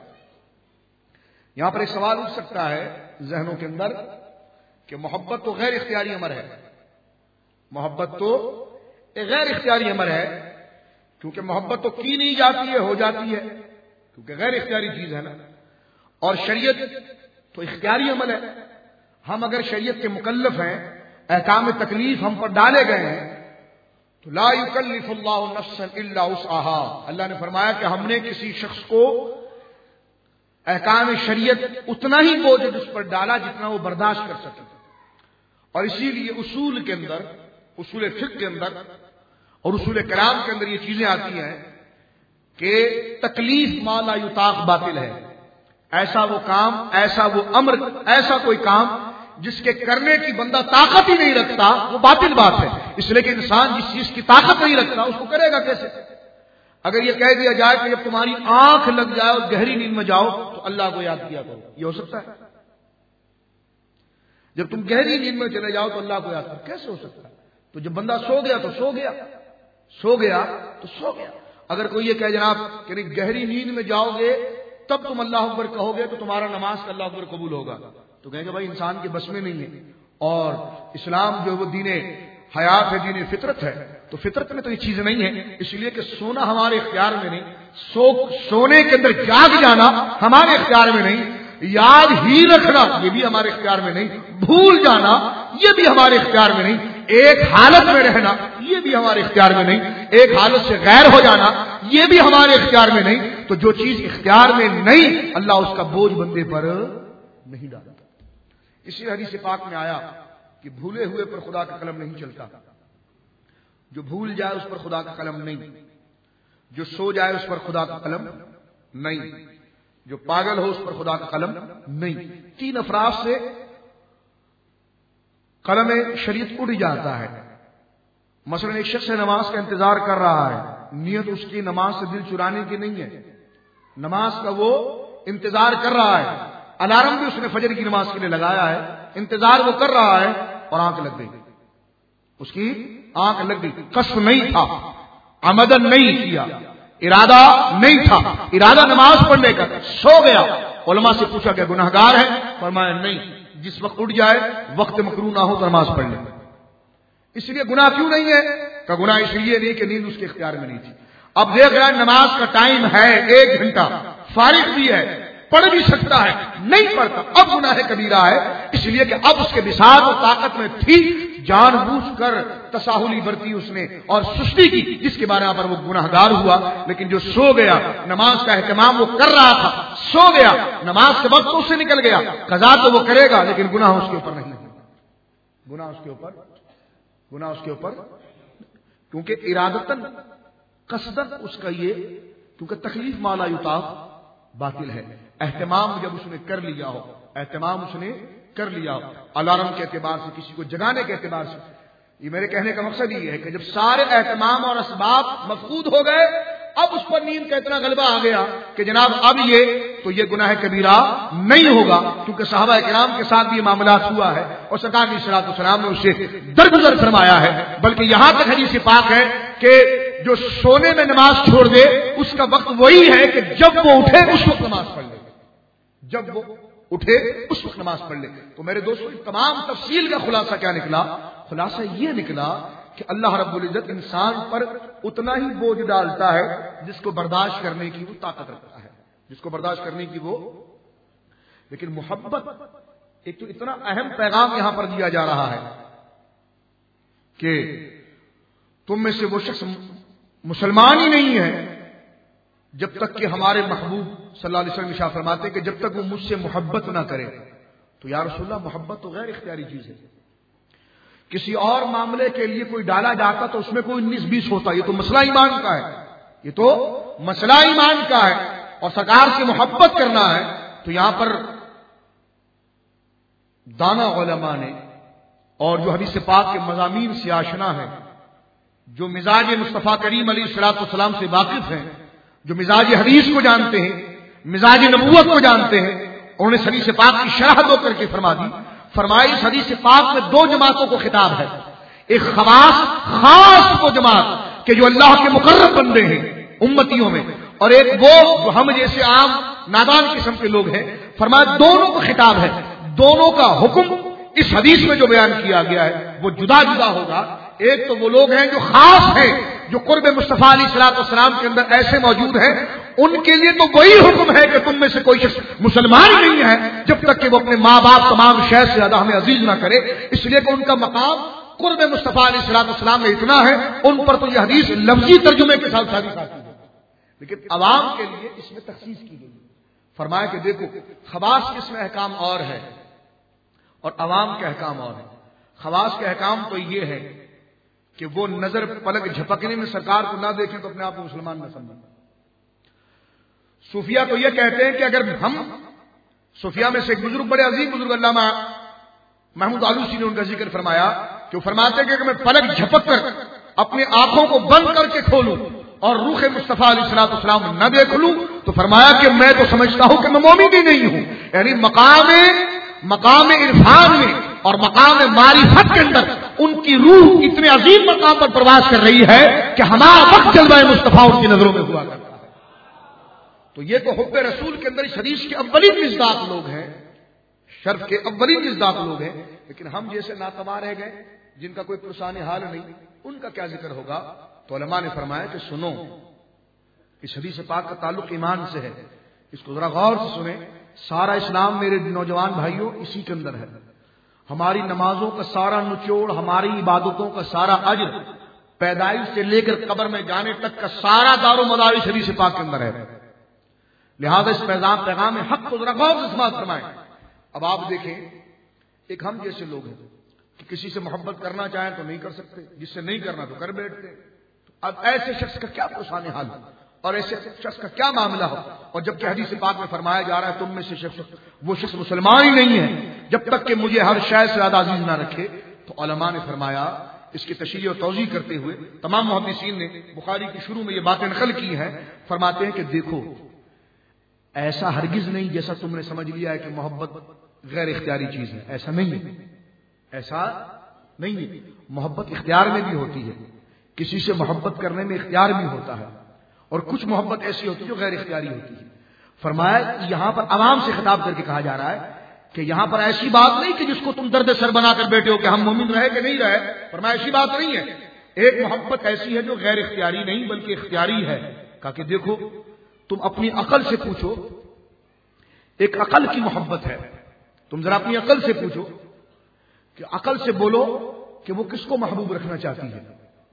یہاں پر ایک سوال اٹھ سکتا ہے ذہنوں کے اندر کہ محبت تو غیر اختیاری امر ہے، محبت تو ایک غیر اختیاری امر ہے، کیونکہ محبت تو کی نہیں جاتی ہے، ہو جاتی ہے، کیونکہ غیر اختیاری چیز ہے نا. اور شریعت تو اختیاری عمل ہے. ہم اگر شریعت کے مکلف ہیں، احکام تکلیف ہم پر ڈالے گئے ہیں، تو لا یکلف اللہ نفسا الا وسعها، اللہ نے فرمایا کہ ہم نے کسی شخص کو احکام شریعت اتنا ہی بوجھ اس پر ڈالا جتنا وہ برداشت کر سکے. اور اسی لیے اصول کے اندر، اصول فقہ کے اندر اور اصول کلام کے اندر یہ چیزیں آتی ہیں کہ تکلیف ما لا یطاق باطل ہے. ایسا وہ کام، ایسا وہ امر، ایسا کوئی کام جس کے کرنے کی بندہ طاقت ہی نہیں رکھتا، وہ باطل بات ہے. اس لیے کہ انسان جس چیز کی طاقت نہیں رکھتا اس کو کرے گا کیسے؟ اگر یہ کہہ دیا جائے کہ جب تمہاری آنکھ لگ جائے اور گہری نیند میں جاؤ تو اللہ کو یاد کیا کرو، یہ ہو سکتا ہے؟ جب تم گہری نیند میں چلے جاؤ تو اللہ کو یاد کرو، کیسے ہو سکتا ہے؟ تو جب بندہ سو گیا تو سو گیا، سو گیا تو سو گیا. اگر کوئی یہ کہے جناب کہ گہری نیند میں جاؤ گے تب تم اللہ اکبر کہو گے تو تمہارا نماز کا اللہ اکبر قبول ہوگا، تو کہیں گے بھائی انسان کے بس میں نہیں ہے. اور اسلام جو وہ دین حیات ہے، دین فطرت ہے، تو فطرت میں تو یہ چیز نہیں ہے. اس لیے کہ سونا ہمارے اختیار میں نہیں، سونے کے اندر جاگ جانا ہمارے اختیار میں نہیں، یاد ہی رکھنا یہ بھی ہمارے اختیار میں نہیں، بھول جانا یہ بھی ہمارے اختیار میں نہیں، ایک حالت میں رہنا یہ بھی ہمارے اختیار میں نہیں، ایک حالت سے غیر ہو جانا یہ بھی ہمارے اختیار میں نہیں. تو جو چیز اختیار میں نہیں اللہ اس کا بوجھ بندے پر نہیں ڈالتا. اسی حدیث پاک میں آیا کہ بھولے ہوئے پر خدا کا قلم نہیں چلتا، جو بھول جائے اس پر خدا کا قلم نہیں، جو سو جائے اس پر خدا کا قلم نہیں، جو پاگل ہو اس پر خدا کا قلم نہیں. 3 افراد سے قلم شریعت اڑ جاتا ہے. مثلا ایک شخص نماز کا انتظار کر رہا ہے، نیت اس کی نماز سے دل چرانے کی نہیں ہے، نماز کا وہ انتظار کر رہا ہے، الارم بھی اس نے فجر کی نماز کے لیے لگایا ہے، انتظار وہ کر رہا ہے اور آنکھ لگ گئی، اس کی آنکھ لگ گئی. قصد نہیں تھا، عمدن نہیں کیا، ارادہ نہیں تھا، ارادہ نماز پڑھنے کا، سو گیا. علماء سے پوچھا کہ گناہگار ہے؟ فرمایا نہیں، جس وقت اٹھ جائے وقت مکروہ نہ ہو تو نماز پڑھ لے. اس لیے گناہ کیوں نہیں ہے؟ کہ گناہ اس لیے نہیں کہ نیند اس کے اختیار میں نہیں تھی. اب دیکھ رہا ہے نماز کا ٹائم ہے 1 گھنٹہ، فارغ بھی ہے، پڑھ بھی سکتا ہے، نہیں پڑھتا، اب گناہ کبیرہ ہے، اس لیے کہ اب اس کے بساط و طاقت میں تھی، جان بوجھ کر تساہلی برتی اس نے اور سستی کی، جس کے بارے پر وہ گناہگار ہوا۔ لیکن جو سو گیا، نماز کا اہتمام وہ کر رہا تھا، سو گیا، نماز کے وقت اس سے نکل گیا، قضا تو وہ کرے گا لیکن گناہ اس کے اوپر نہیں ہے، گناہ اس کے اوپر کیونکہ ارادتاً قصدن اس کا یہ، کیونکہ تکلیف مالا یطاق باطل ہے۔ اہتمام جب اس نے کر لیا ہو، الارم کے اعتبار سے، کسی کو جگانے کے اعتبار سے، یہ میرے کہنے کا مقصد یہ ہے کہ جب سارے اہتمام اور اسباب مفقود ہو گئے، اب اس پر نیند کا اتنا غلبہ آ گیا کہ جناب اب تو یہ گناہ کبیرہ نہیں ہوگا، کیونکہ صحابہ کرام کے ساتھ بھی یہ معاملات ہوا ہے اور سرکار علیہ الصلوۃ والسلام نے اسے درگزر فرمایا ہے۔ بلکہ یہاں تک حدیث پاک ہے کہ جو سونے میں نماز چھوڑ دے اس کا وقت وہی ہے کہ جب وہ اٹھے اس وقت نماز پڑھ لے، تو میرے دوستوں تمام تفصیل کا خلاصہ کیا نکلا؟ خلاصہ یہ نکلا کہ اللہ رب العزت انسان پر اتنا ہی بوجھ ڈالتا ہے جس کو برداشت کرنے کی وہ طاقت رکھتا ہے، لیکن محبت ایک تو اتنا اہم پیغام یہاں پر دیا جا رہا ہے کہ تم میں سے وہ شخص مسلمان ہی نہیں ہے جب تک کہ ہمارے محبوب صلی اللہ علیہ وسلم ارشاد فرماتے کہ جب تک وہ مجھ سے محبت نہ کرے۔ تو یا رسول اللہ، محبت تو غیر اختیاری چیز ہے، کسی اور معاملے کے لیے کوئی ڈالا جاتا تو اس میں کوئی 19-20 ہوتا، یہ تو مسئلہ ایمان کا ہے، اور سرکار سے محبت کرنا ہے۔ تو یہاں پر دانا علماء نے اور جو حدیث پاک کے مضامین سے آشنا ہے، جو مزاج مصطفیٰ کریم علیہ الصلوۃ والسلام سے واقف ہیں، جو مزاج حدیث کو جانتے ہیں، مزاج نبوت کو جانتے ہیں، انہوں نے حدیث پاک کی شرح دو کر کے فرمائی اس حدیث پاک میں دو جماعتوں کو خطاب ہے، ایک خاص وہ جماعت کہ جو اللہ کے مقرب بندے ہیں امتیوں میں، اور ایک وہ جو ہم جیسے عام نادان قسم کے لوگ ہیں۔ فرمایا دونوں کو خطاب ہے، دونوں کا حکم اس حدیث میں جو بیان کیا گیا ہے وہ جدا جدا ہوگا۔ ایک تو وہ لوگ ہیں جو خاص ہیں، جو قرب مصطفیٰ علیہ الصلوۃ والسلام کے اندر ایسے موجود ہیں، ان کے لیے تو وہی حکم ہے کہ تم میں سے کوئی شخص مسلمان نہیں ہے جب تک کہ وہ اپنے ماں باپ تمام شے سے زیادہ ہمیں عزیز نہ کرے، اس لیے کہ ان کا مقام قرب مصطفیٰ علیہ الصلوۃ والسلام میں اتنا ہے، ان پر تو یہ حدیث لفظی ترجمے کے ساتھ آتی ہے، لیکن عوام کے لیے اس میں تخصیص کی گئی۔ فرمایا کہ دیکھو، خواص کے اس میں احکام اور ہے اور عوام کے احکام اور ہے۔ خواص کے احکام تو یہ ہے کہ وہ نظر پلک جھپکنے میں سرکار کو نہ دیکھیں تو اپنے آپ کو مسلمان نہ سمجھیں۔ صوفیہ تو یہ کہتے ہیں کہ اگر ہم، صوفیہ میں سے ایک بزرگ، بڑے عظیم بزرگ علامہ محمود آلوسی نے ان کا ذکر فرمایا کہ وہ فرماتے ہیں کہ اگر میں پلک جھپک کر اپنی آنکھوں کو بند کر کے کھولوں اور روح مصطفیٰ علیہ الصلوۃ والسلام نہ دیکھ لوں تو فرمایا کہ میں تو سمجھتا ہوں کہ میں مومن ہی نہیں ہوں۔ یعنی مقام عرفان میں اور مقام معرفت کے اندر ان کی روح اتنے عظیم مقام پر پرواز کر رہی ہے کہ ہمارا وقت جلوہ مصطفیٰ ان کی نظروں میں ہوا کرتا ہے۔ تو یہ تو حب رسول کے اندر اس حدیث کے اولین مصداق لوگ ہیں، شرف کے اولین مصداق لوگ ہیں، لیکن ہم جیسے ناتواں رہ گئے جن کا کوئی پرسان حال نہیں، ان کا کیا ذکر ہوگا؟ تو علماء نے فرمایا کہ سنو، اس حدیث پاک کا تعلق ایمان سے ہے، اس کو ذرا غور سے سنیں۔ سارا اسلام میرے نوجوان بھائیوں اسی کے اندر ہے، ہماری نمازوں کا سارا نچوڑ، ہماری عبادتوں کا سارا اجر، پیدائش سے لے کر قبر میں جانے تک کا سارا دار و مدار اس حدیث پاک کے اندر ہے۔ لہذا اس پیغام حق کو ذرا غور سے سماعت فرمائیں۔ اب آپ دیکھیں، ایک ہم جیسے لوگ ہیں کہ کسی سے محبت کرنا چاہیں تو نہیں کر سکتے، جس سے نہیں کرنا تو کر بیٹھتے۔ اب ایسے شخص کا کیا پرسان حال اور ایسے شخص کا کیا معاملہ ہو، اور جبکہ حدیث پاک میں فرمایا جا رہا ہے تم میں سے وہ شخص مسلمان ہی نہیں ہے جب تک کہ مجھے ہر شے سے زیادہ عزیز نہ رکھے۔ تو علماء نے فرمایا، اس کی تشریح و توضیح کرتے ہوئے تمام محدثین نے بخاری کی شروع میں یہ باتیں نقل کی ہیں، فرماتے ہیں کہ دیکھو، ایسا ہرگز نہیں جیسا تم نے سمجھ لیا ہے کہ محبت غیر اختیاری چیز ہے، ایسا نہیں ہے، ایسا نہیں ہے۔ محبت اختیار میں بھی ہوتی ہے، کسی سے محبت کرنے میں اختیار بھی ہوتا ہے، اور کچھ محبت ایسی ہوتی ہے جو غیر اختیاری ہوتی ہے۔ فرمایا یہاں پر عوام سے خطاب کر کے کہا جا رہا ہے کہ یہاں پر ایسی بات نہیں کہ جس کو تم درد سر بنا کر بیٹھے ہو کہ ہم مومن رہے کہ نہیں رہے، فرمایا ایسی بات نہیں ہے۔ ایک محبت ایسی ہے جو غیر اختیاری نہیں بلکہ اختیاری ہے، کہا کہ دیکھو تم اپنی عقل سے پوچھو ایک عقل کی محبت ہے. تم ذرا اپنی عقل سے پوچھو کہ عقل سے بولو کہ وہ کس کو محبوب رکھنا چاہتی ہے.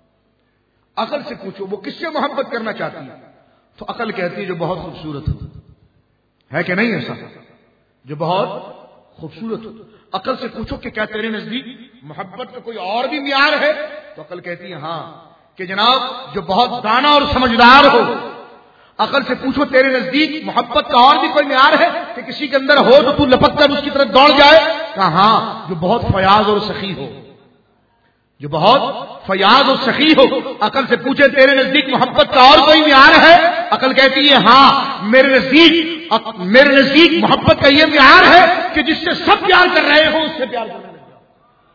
عقل سے پوچھو وہ کس سے محبت کرنا چاہتی ہے. تو عقل کہتی ہے جو بہت خوبصورت ہو. ہے کہ نہیں ایسا؟ جو بہت خوبصورت ہو. عقل سے پوچھو کہ کیا تیرے نزدیک محبت کا کوئی اور بھی معیار ہے؟ تو عقل کہتی ہے ہاں کہ جناب جو بہت دانا اور سمجھدار ہو. عقل سے پوچھو تیرے نزدیک محبت کا اور بھی کوئی معیار ہے کہ کسی کے اندر ہو تو تو لپک کر اس کی طرف دوڑ جائے؟ کہا ہاں جو بہت فیاض اور سخی ہو. جو بہت فیاض اور سخی ہو. عقل سے پوچھے تیرے نزدیک محبت کا اور کوئی معیار ہے؟ عقل کہتی ہے ہاں میرے نزدیک محبت کا یہ معیار ہے کہ جس سے سب پیار کر رہے ہو اس سے پیار کرنے لگ جاؤ.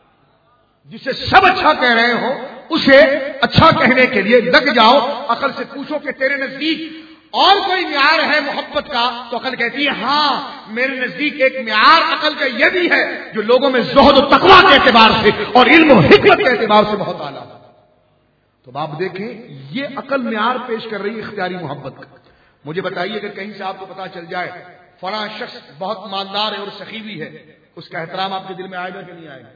جس سے سب اچھا کہہ رہے ہو اسے اچھا کہنے کے لیے لگ جاؤ. عقل سے پوچھو کہ تیرے نزدیک اور کوئی معیار ہے محبت کا؟ تو عقل کہتی ہے ہاں میرے نزدیک ایک معیار عقل کا یہ بھی ہے جو لوگوں میں زہد و تقویٰ کے اعتبار سے اور علم و حکمت کے اعتبار سے بہت اعلیٰ. تو آپ دیکھیں یہ عقل معیار پیش کر رہی ہے اختیاری محبت کا. مجھے بتائیے اگر کہیں سے آپ کو پتا چل جائے فلاں شخص بہت مالدار ہے اور سخی بھی ہے، اس کا احترام آپ کے دل میں آئے گا کہ نہیں آئے گا؟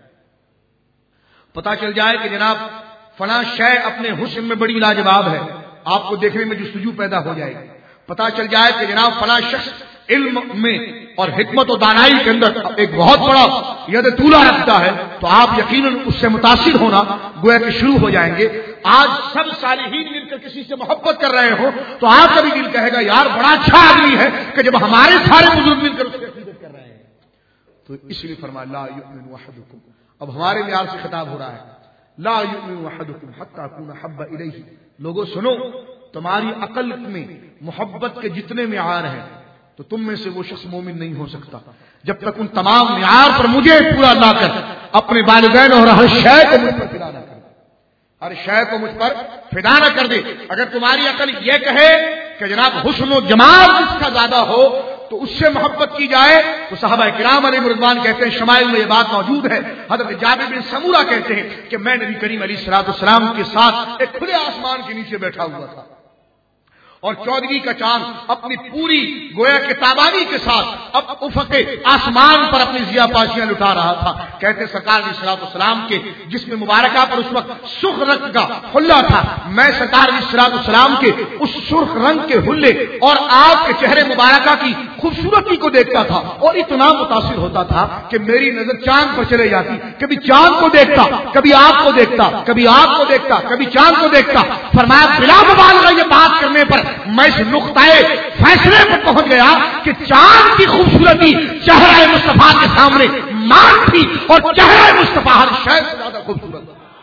پتا چل جائے کہ جناب فلاں شے اپنے حسن میں بڑی لاجواب ہے، آپ کو دیکھنے میں جستجو پیدا ہو جائے گی. پتا چل جائے کہ جناب فلاں شخص علم میں اور حکمت و دانائی کے اندر ایک بہت بڑا ید طولہ رکھتا ہے، تو آپ یقیناً اس سے متاثر ہونا گویا کہ شروع ہو جائیں گے. آج سب صالحین مل کر کسی سے محبت کر رہے ہو تو آپ کا بھی دل کہے گا یار بڑا اچھا آدمی ہے کہ جب ہمارے سارے بزرگ مل کر اس کی عقیدت کر رہے ہیں. تو اس لیے فرمایا لا یؤمن احدکم. اب ہمارے معیار سے خطاب ہو رہا ہے. لا یؤمن احدکم حتی اکون احب الیہ. لوگوں سنو، تمہاری عقل میں محبت کے جتنے معیار ہیں تو تم میں سے وہ شخص مومن نہیں ہو سکتا جب تک ان تمام معیار پر مجھے پورا نہ کر اپنے والدین اور ہر شے کو مجھ پر فدا نہ کر. ہر شے کو مجھ پر فدا نہ کر دے. اگر تمہاری عقل یہ کہے کہ جناب حسن و جمال جس کا زیادہ ہو تو اس سے محبت کی جائے تو صحابہ کرام علیہ رضوان کہتے ہیں، شمائل میں یہ بات موجود ہے، حضرت جابر بن سمورہ کہتے ہیں کہ میں نبی کریم علیہ الصلوۃ والسلام کے ساتھ ایک کھلے آسمان کے نیچے بیٹھا ہوا تھا اور 14ویں کا چاند اپنی پوری گویا کے تابانی کے ساتھ اب افق آسمان پر اپنی ضیا پاشیاں لٹا رہا تھا. کہتے سرکار علیہ الصلوۃ والسلام کے جسم مبارکہ پر اس وقت سرخ رنگ کا حلہ تھا. میں سرکار علیہ الصلوۃ والسلام کے اس سرخ رنگ کے حلے اور آپ کے چہرے مبارکہ کی خوبصورتی کو دیکھتا تھا اور اتنا متاثر ہوتا تھا کہ میری نظر چاند پر چلے جاتی. کبھی چاند کو دیکھتا، کبھی آپ کو دیکھتا، کبھی آپ کو دیکھتا، کبھی چاند کو دیکھتا. فرمایا بلا مبالغہ یہ بات کرنے پر میں اس نقطۂ فیصلے پر پہنچ گیا کہ چاند کی خوبصورتی چہرہ مصطفیٰ کے سامنے مان تھی اور چہرہ مصطفیٰ ہر شے سے زیادہ خوبصورت.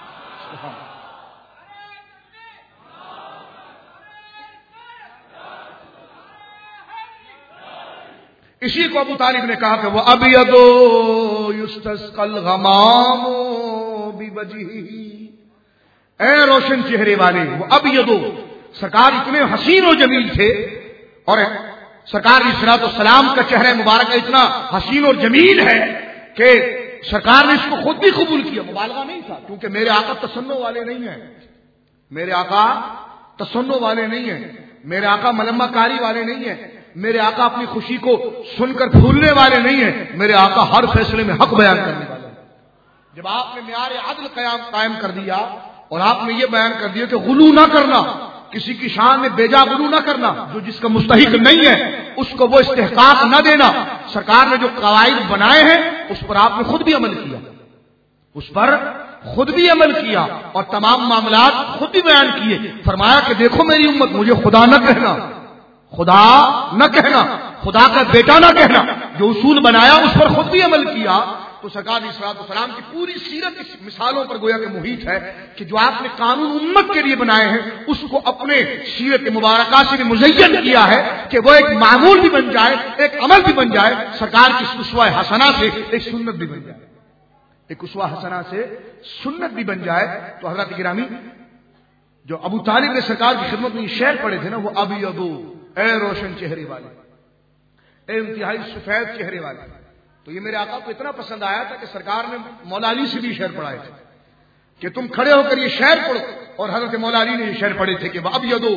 اسی کو ابو طالب نے کہا کہ وہ ابیض یستسقى الغمام بوجهه. اے روشن چہرے والے، وہ ابیض، سرکار اتنے حسین و جمیل تھے اور سرکار علیہ الصلوۃ والسلام کا چہرہ مبارکہ اتنا حسین اور جمیل ہے کہ سرکار نے اس کو خود بھی قبول کیا. مبالغہ نہیں تھا کیونکہ میرے آقا تصنع والے نہیں ہیں. میرے آقا تصنع والے نہیں ہیں. میرے آقا ملمہ کاری والے نہیں ہیں. میرے آقا اپنی خوشی کو سن کر پھولنے والے نہیں ہیں. میرے آقا ہر فیصلے میں حق بیان کرنے والے ہیں. جب آپ نے معیار عدل قائم کر دیا اور آپ نے یہ بیان کر دیا کہ غلو نہ کرنا، کسی کی شان میں بیجا غلو نہ کرنا، جو جس کا مستحق نہیں ہے اس کو وہ استحقاق نہ دینا. سرکار نے جو قواعد بنائے ہیں اس پر آپ نے خود بھی عمل کیا، اس پر خود بھی عمل کیا اور تمام معاملات خود بھی بیان کیے. فرمایا کہ دیکھو میری امت، مجھے خدا نہ کہنا، خدا نہ کہنا، خدا کا بیٹا نہ کہنا. جو اصول بنایا اس پر خود بھی عمل کیا. تو سرکار علیہ الصلوۃ والسلام کی پوری سیرت اس مثالوں پر گویا کہ محیط ہے کہ جو آپ نے قانون امت کے لیے بنائے ہیں اس کو اپنے سیرت مبارکہ سے بھی مزین کیا ہے کہ وہ ایک معمول بھی بن جائے، ایک عمل بھی بن جائے، سرکار کی اسوہ حسنہ سے ایک سنت بھی بن جائے، ایک اسوہ حسنہ سے سنت بھی بن جائے. تو حضرت گرامی، جو ابو طالب نے سرکار کی خدمت میں یہ شعر پڑھے تھے نا، وہ ابیض، اے روشن چہرے والے، اے انتہائی سفید چہرے والے، تو یہ میرے آقا کو اتنا پسند آیا تھا کہ سرکار نے مولا علی سے بھی شعر پڑھائے تھے کہ تم کھڑے ہو کر یہ شعر پڑھو. اور حضرت مولا علی نے یہ شعر پڑھے تھے کہ ابیض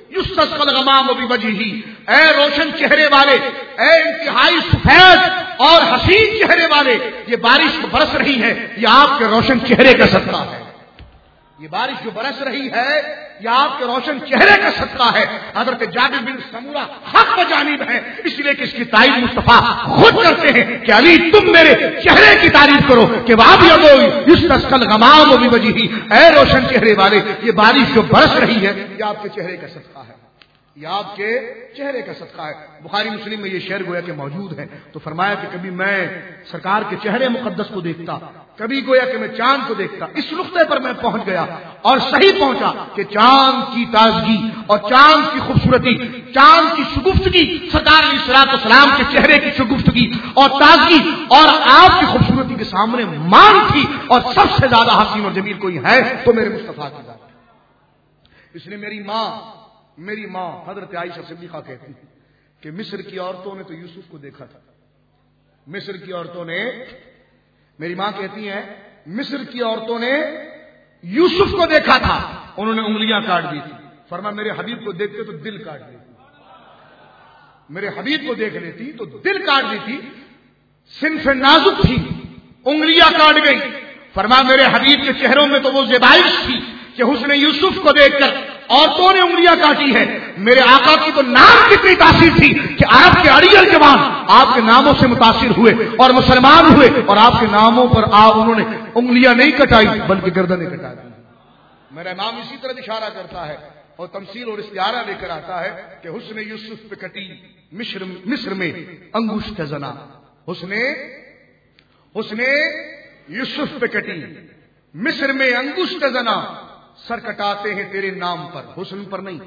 یستسقل الغمام بوجہہ، اے روشن چہرے والے، اے انتہائی سفید اور حسین چہرے والے، یہ بارش برس رہی ہے، یہ آپ کے روشن چہرے کا صدقہ ہے۔ یہ بارش جو برس رہی ہے یہ آپ کے روشن چہرے کا صدقہ ہے۔ حضرت جابر بن سمورہ حق بجانب ہے، اس لیے کہ اس کی تعریف مصطفیٰ خود کرتے ہیں کہ علی تم میرے چہرے کی تعریف کرو کہ وابیض یستسقل الغمام بوجہہ، اے روشن چہرے والے، یہ بارش جو برس رہی ہے یہ آپ کے چہرے کا صدقہ ہے، یہ آپ کے چہرے کا صدقہ ہے۔ بخاری مسلم میں یہ شعر گویا کہ موجود ہے۔ تو فرمایا کہ کبھی میں سرکار کے چہرے مقدس کو دیکھتا، کبھی گویا کہ میں چاند کو دیکھتا۔ اس نقطے پر میں پہنچ گیا اور صحیح پہنچا کہ چاند کی تازگی اور چاند کی خوبصورتی، چاند کی شگفتگی، سرکار علیہ الصلوۃ والسلام کے چہرے کی شگفتگی اور تازگی اور آپ کی خوبصورتی کے سامنے مان تھی، اور سب سے زیادہ حسین اور جمیل کوئی ہے تو میرے مصطفیٰ کی ذات۔ اس لیے میری ماں حضرت عائشہ صدیقہ کہتی ہے کہ مصر کی عورتوں نے تو یوسف کو دیکھا تھا، مصر کی عورتوں نے، میری ماں کہتی ہیں مصر کی عورتوں نے یوسف کو دیکھا تھا، انہوں نے انگلیاں کاٹ دی تھی۔ فرمایا میرے حبیب کو دیکھتے تو دل کاٹ دیتی، میرے حبیب کو دیکھ لیتی تو دل کاٹ دیتی، صنف نازک تھی، انگلیاں کاٹ گئی۔ فرمایا میرے حبیب کے چہروں میں تو وہ زیبائش تھی کہ حسن یوسف کو دیکھ کر عورتوں نے انگلیاں کاٹی ہے۔ میرے آقا کی تو نام کتنی تاثیر تھی کہ عرب کے اڑیل جوان آپ کے ناموں سے متاثر ہوئے اور مسلمان ہوئے، اور آپ کے ناموں پر انہوں نے انگلیاں نہیں کٹائی بلکہ گردنیں کٹا دی۔ میرا امام اسی طرح اشارہ کرتا ہے اور تمثیل اور استعارہ لے کر آتا ہے کہ حسن یوسف پہ کٹی مصر میں انگشت زنا، حسن یوسف پہ کٹی مصر میں انگشت زنا، سر کٹاتے ہیں تیرے نام پر، حسن پر نہیں،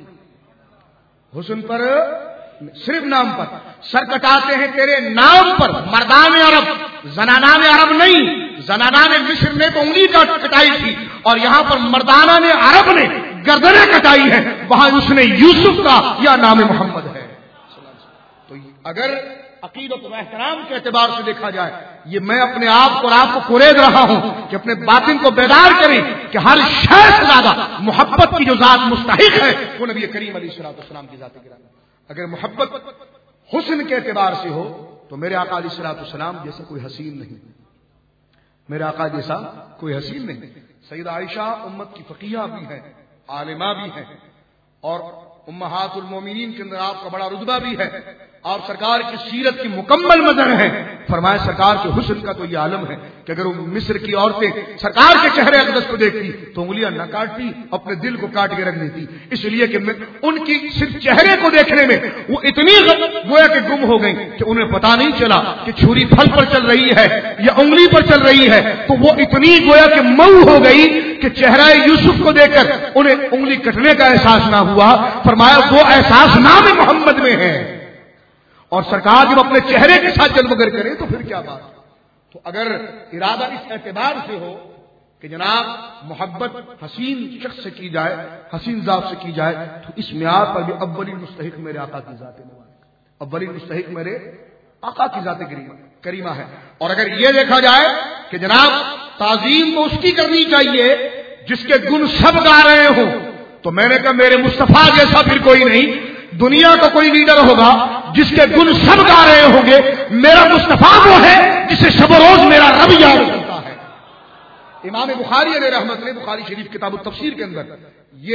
حسن پر صرف نام پر، سر کٹاتے ہیں تیرے نام پر، مردان عرب زنانان عرب نہیں، زنانان مصر نے تو انگلی کٹائی تھی اور یہاں پر مردانان عرب نے گردنیں کٹائی ہے، وہاں اس نے یوسف کا یا نام محمد ہے۔ تو اگر عقیدت و احترام کے اعتبار سے دیکھا جائے، یہ میں اپنے آپ کو اور آپ کو کورید رہا ہوں کہ اپنے باطن کو بیدار کریں کہ ہر شے سے زیادہ محبت کی جو ذات مستحق ہے وہ نبی کریم علیہ الصلوۃ والسلام کی ذات گرامی۔ اگر محبت حسن کے اعتبار سے ہو تو میرے آقا علیہ الصلوۃ والسلام جیسا کوئی حسین نہیں، میرے آقا جیسا کوئی حسین نہیں۔ سیدہ عائشہ امت کی فقیہ بھی ہے، عالمہ بھی ہے، اور امہات المومنین کے اندر آپ کا بڑا رتبہ بھی ہے، آپ سرکار کی سیرت کی مکمل مظہر ہیں۔ فرمایا سرکار کے حسن کا تو یہ عالم ہے کہ اگر وہ مصر کی عورتیں سرکار کے چہرے اقدس کو دیکھتی تو انگلیاں نہ کاٹتی، اپنے دل کو کاٹ کے رکھ دیتی، اس لیے کہ ان کی صرف چہرے کو دیکھنے میں وہ اتنی گویا کہ گم ہو گئی کہ انہیں پتا نہیں چلا کہ چھری پھل پر چل رہی ہے یا انگلی پر چل رہی ہے، تو وہ اتنی گویا کہ مئو ہو گئی کہ چہرہ یوسف کو دیکھ کر انہیں انگلی کٹنے کا احساس نہ ہوا۔ فرمایا وہ احساس نام محمد میں ہے، اور سرکار جب اپنے چہرے کے ساتھ جلوگر کرے تو پھر کیا بات۔ تو اگر ارادہ اس اعتبار سے ہو کہ جناب محبت حسین شخص سے کی جائے، حسین ذات سے کی جائے، تو اس معیار پر بھی اولین مستحق میرے آقا کی ذات مبارک، اولین مستحق میرے آقا کی ذات کریمہ ہے۔ اور اگر یہ دیکھا جائے کہ جناب تعظیم تو اس کی کرنی چاہیے جس کے گن سب گا رہے ہوں، تو میں نے کہا میرے مصطفیٰ جیسا پھر کوئی نہیں، دنیا کا کوئی لیڈر ہوگا جس کے گن سب گا رہے ہوں گے، میرا مصطفیٰ وہ ہے جسے شب و روز میرا رب یاد کرتا ہے۔ امام بخاری علیہ رحمت نے بخاری شریف کتاب التفسیر کے اندر یہ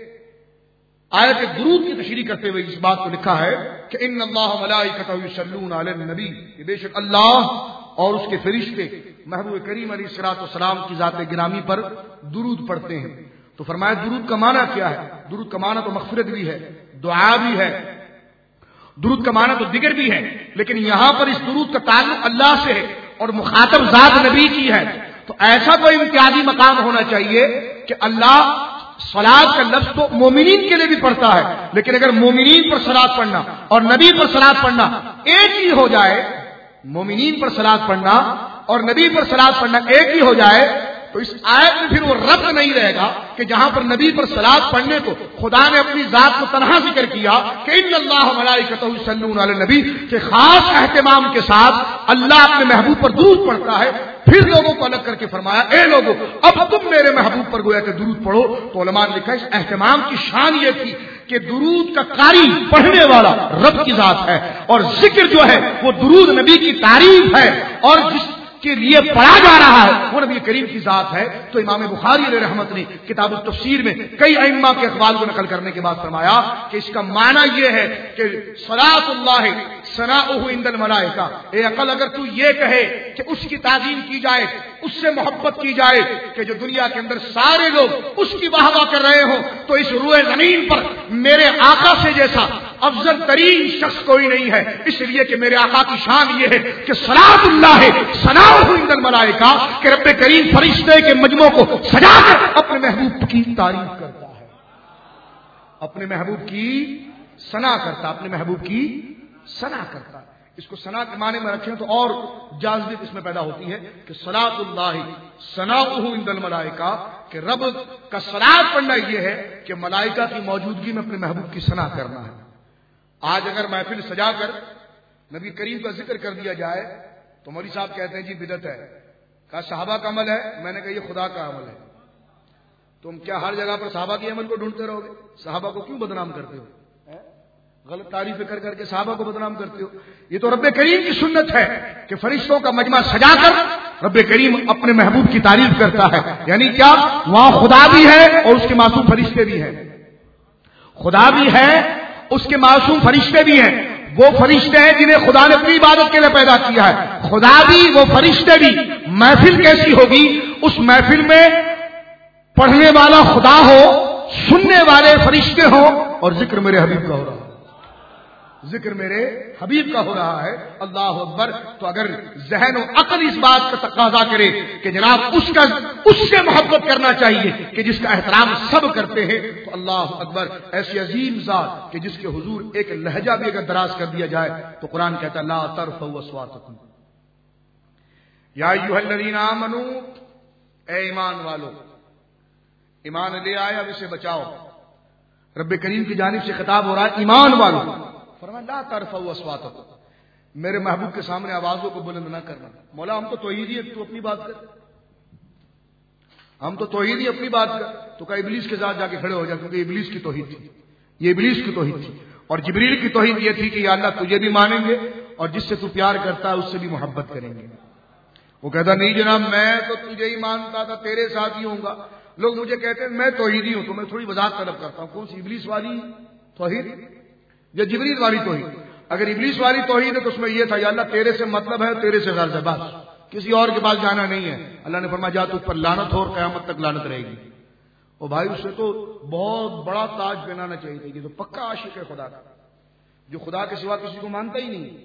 آیت درود کی تشریح کرتے ہوئے اس بات کو لکھا ہے کہ ان اللہ ملائکتہ یصلون علی النبی، کہ بے شک اللہ اور اس کے فرشتے محبوب کریم علیہ الصلوۃ والسلام کی ذات گرامی پر درود پڑھتے ہیں۔ تو فرمایا درود کا معنی کیا ہے؟ درود کا معنی تو مغفرت بھی ہے، دعا بھی ہے، درود کا معنی تو دیگر بھی ہے، لیکن یہاں پر اس درود کا تعلق اللہ سے ہے اور مخاطب ذات نبی کی ہے۔ تو ایسا کوئی امتیازی مقام ہونا چاہیے کہ اللہ صلاۃ کا لفظ تو مومنین کے لیے بھی پڑھتا ہے، لیکن اگر مومنین پر صلاۃ پڑھنا اور نبی پر صلاۃ پڑھنا ایک ہی ہو جائے، مومنین پر صلاۃ پڑھنا اور نبی پر صلاۃ پڑھنا ایک ہی ہو جائے، تو اس آیت میں پھر وہ ربط نہیں رہے گا کہ جہاں پر نبی پر صلاۃ پڑھنے کو خدا نے اپنی ذات کو تنہا ذکر کیا کہ ان اللہ ملائکتہ یصلون علی النبی، کہ خاص اہتمام کے ساتھ اللہ اپنے محبوب پر درود پڑھتا ہے، پھر لوگوں کو الگ کر کے فرمایا اے لوگوں اب تم میرے محبوب پر گویا کہ درود پڑھو۔ تو علماء نے لکھا اس اہتمام کی شان یہ تھی کہ درود کا قاری پڑھنے والا رب کی ذات ہے، اور ذکر جو ہے وہ درود نبی کی تعریف ہے، اور جس کے لیے پڑھا جا رہا ہے وہ نبی کریم کی ذات ہے۔ تو امام بخاری علیہ رحمت نے کتاب التفسیر میں کئی ائمہ کے اقوال کو نقل کرنے کے بعد فرمایا کہ اس کا معنی یہ ہے کہ صلاۃ اللہ ثناؤہ عند الملائکہ، اے عقل اگر تو یہ کہے کہ اس کی تعظیم کی جائے، اس سے محبت کی جائے کہ جو دنیا کے اندر سارے لوگ اس کی واہ واہ کر رہے ہوں، تو اس روئے زمین پر میرے آقا سے جیسا افضل ترین شخص کوئی نہیں ہے، اس لیے کہ میرے آقا کی شان یہ ہے کہ صلاۃ اللہ ثناؤہ عند الملائکہ، کہ رب کریم فرشتے کے مجموعوں کو سجا کر اپنے محبوب کی تعریف کرتا ہے، اپنے محبوب کی ثنا کرتا، اپنے محبوب کی ثنا کرتا۔ اس کو ثنا کے معنی میں رکھیں تو اور جاذبیت اس میں پیدا ہوتی ہے کہ صلاۃ اللہ ثناؤہ عند الملائکہ، کہ رب کا صلاۃ پڑھنا یہ ہے کہ ملائکہ کی موجودگی میں اپنے محبوب کی ثنا کرنا ہے۔ آج اگر محفل سجا کر نبی کریم کا ذکر کر دیا جائے تو مولوی صاحب کہتے ہیں جی بدعت ہے، کہا صحابہ کا عمل ہے، میں نے کہا یہ خدا کا عمل ہے۔ تم کیا ہر جگہ پر صحابہ کے عمل کو ڈھونڈتے رہو گے؟ صحابہ کو کیوں بدنام کرتے ہو؟ غلط تعریفیں کر کر کے صحابہ کو بدنام کرتے ہو؟ یہ تو رب کریم کی سنت ہے کہ فرشتوں کا مجمع سجا کر رب کریم اپنے محبوب کی تعریف کرتا ہے، یعنی کیا وہاں خدا بھی ہے اور اس کے معصوم فرشتے بھی ہیں، خدا بھی ہے اس کے معصوم فرشتے بھی ہیں، وہ فرشتے ہیں جنہیں خدا نے اپنی عبادت کے لیے پیدا کیا ہے، خدا بھی وہ فرشتے بھی۔ محفل کیسی ہوگی؟ اس محفل میں پڑھنے والا خدا ہو، سننے والے فرشتے ہوں، اور ذکر میرے حبیب کا ہو رہا ہے، ذکر میرے حبیب کا ہو رہا ہے۔ اللہ اکبر۔ تو اگر ذہن و عقل اس بات کا تقاضا کرے کہ جناب اس سے محبت کرنا چاہیے کہ جس کا احترام سب کرتے ہیں، تو اللہ اکبر، ایسی عظیم ذات کہ جس کے حضور ایک لہجہ بھی اگر دراز کر دیا جائے تو قرآن کہتا ہے لا ترفعوا اصواتکم یا ایھا الذین آمنوا، اے ایمان والو، ایمان لے آئے اب اسے بچاؤ۔ رب کریم کی جانب سے خطاب ہو رہا ہے ایمان والو، فرمایا لا ترفعوا اصواتکم، میرے محبوب کے سامنے آوازوں کو بلند نہ کرنا۔ مولا ہم تو توحیدی ہیں، تو اپنی بات کر، ہم تو توحیدی اپنی بات کر۔ تو کہا ابلیس کے ساتھ جا کے کھڑے ہو جا، کیونکہ ابلیس کی توحید تھی، یہ ابلیس کی توحید تھی، اور جبریل کی توحید یہ تھی کہ یا اللہ تجھے بھی مانیں گے اور جس سے تو پیار کرتا ہے اس سے بھی محبت کریں گے۔ وہ کہتا نہیں جناب میں تو تجھے ہی مانتا تھا، تیرے ساتھ ہی ہوں گا۔ لوگ مجھے کہتے ہیں میں توحیدی ہوں، تو میں تھوڑی وضاحت طلب کرتا ہوں، کون سی ابلیس والی توحید یا جبریل والی توحید؟ اگر ابلیس والی توحید ہے تو اس میں یہ تھا یا اللہ تیرے سے مطلب ہے، تیرے سے غرض ہے، بس کسی اور کے پاس جانا نہیں ہے۔ اللہ نے فرمایا جا تجھ پر لعنت ہو اور قیامت تک لعنت رہے گی۔ اور بھائی اس سے تو بہت بڑا تاج پہنانا چاہیے تھا، یہ تو پکا عاشق ہے خدا کا، جو خدا کے سوا کسی کو مانتا ہی نہیں۔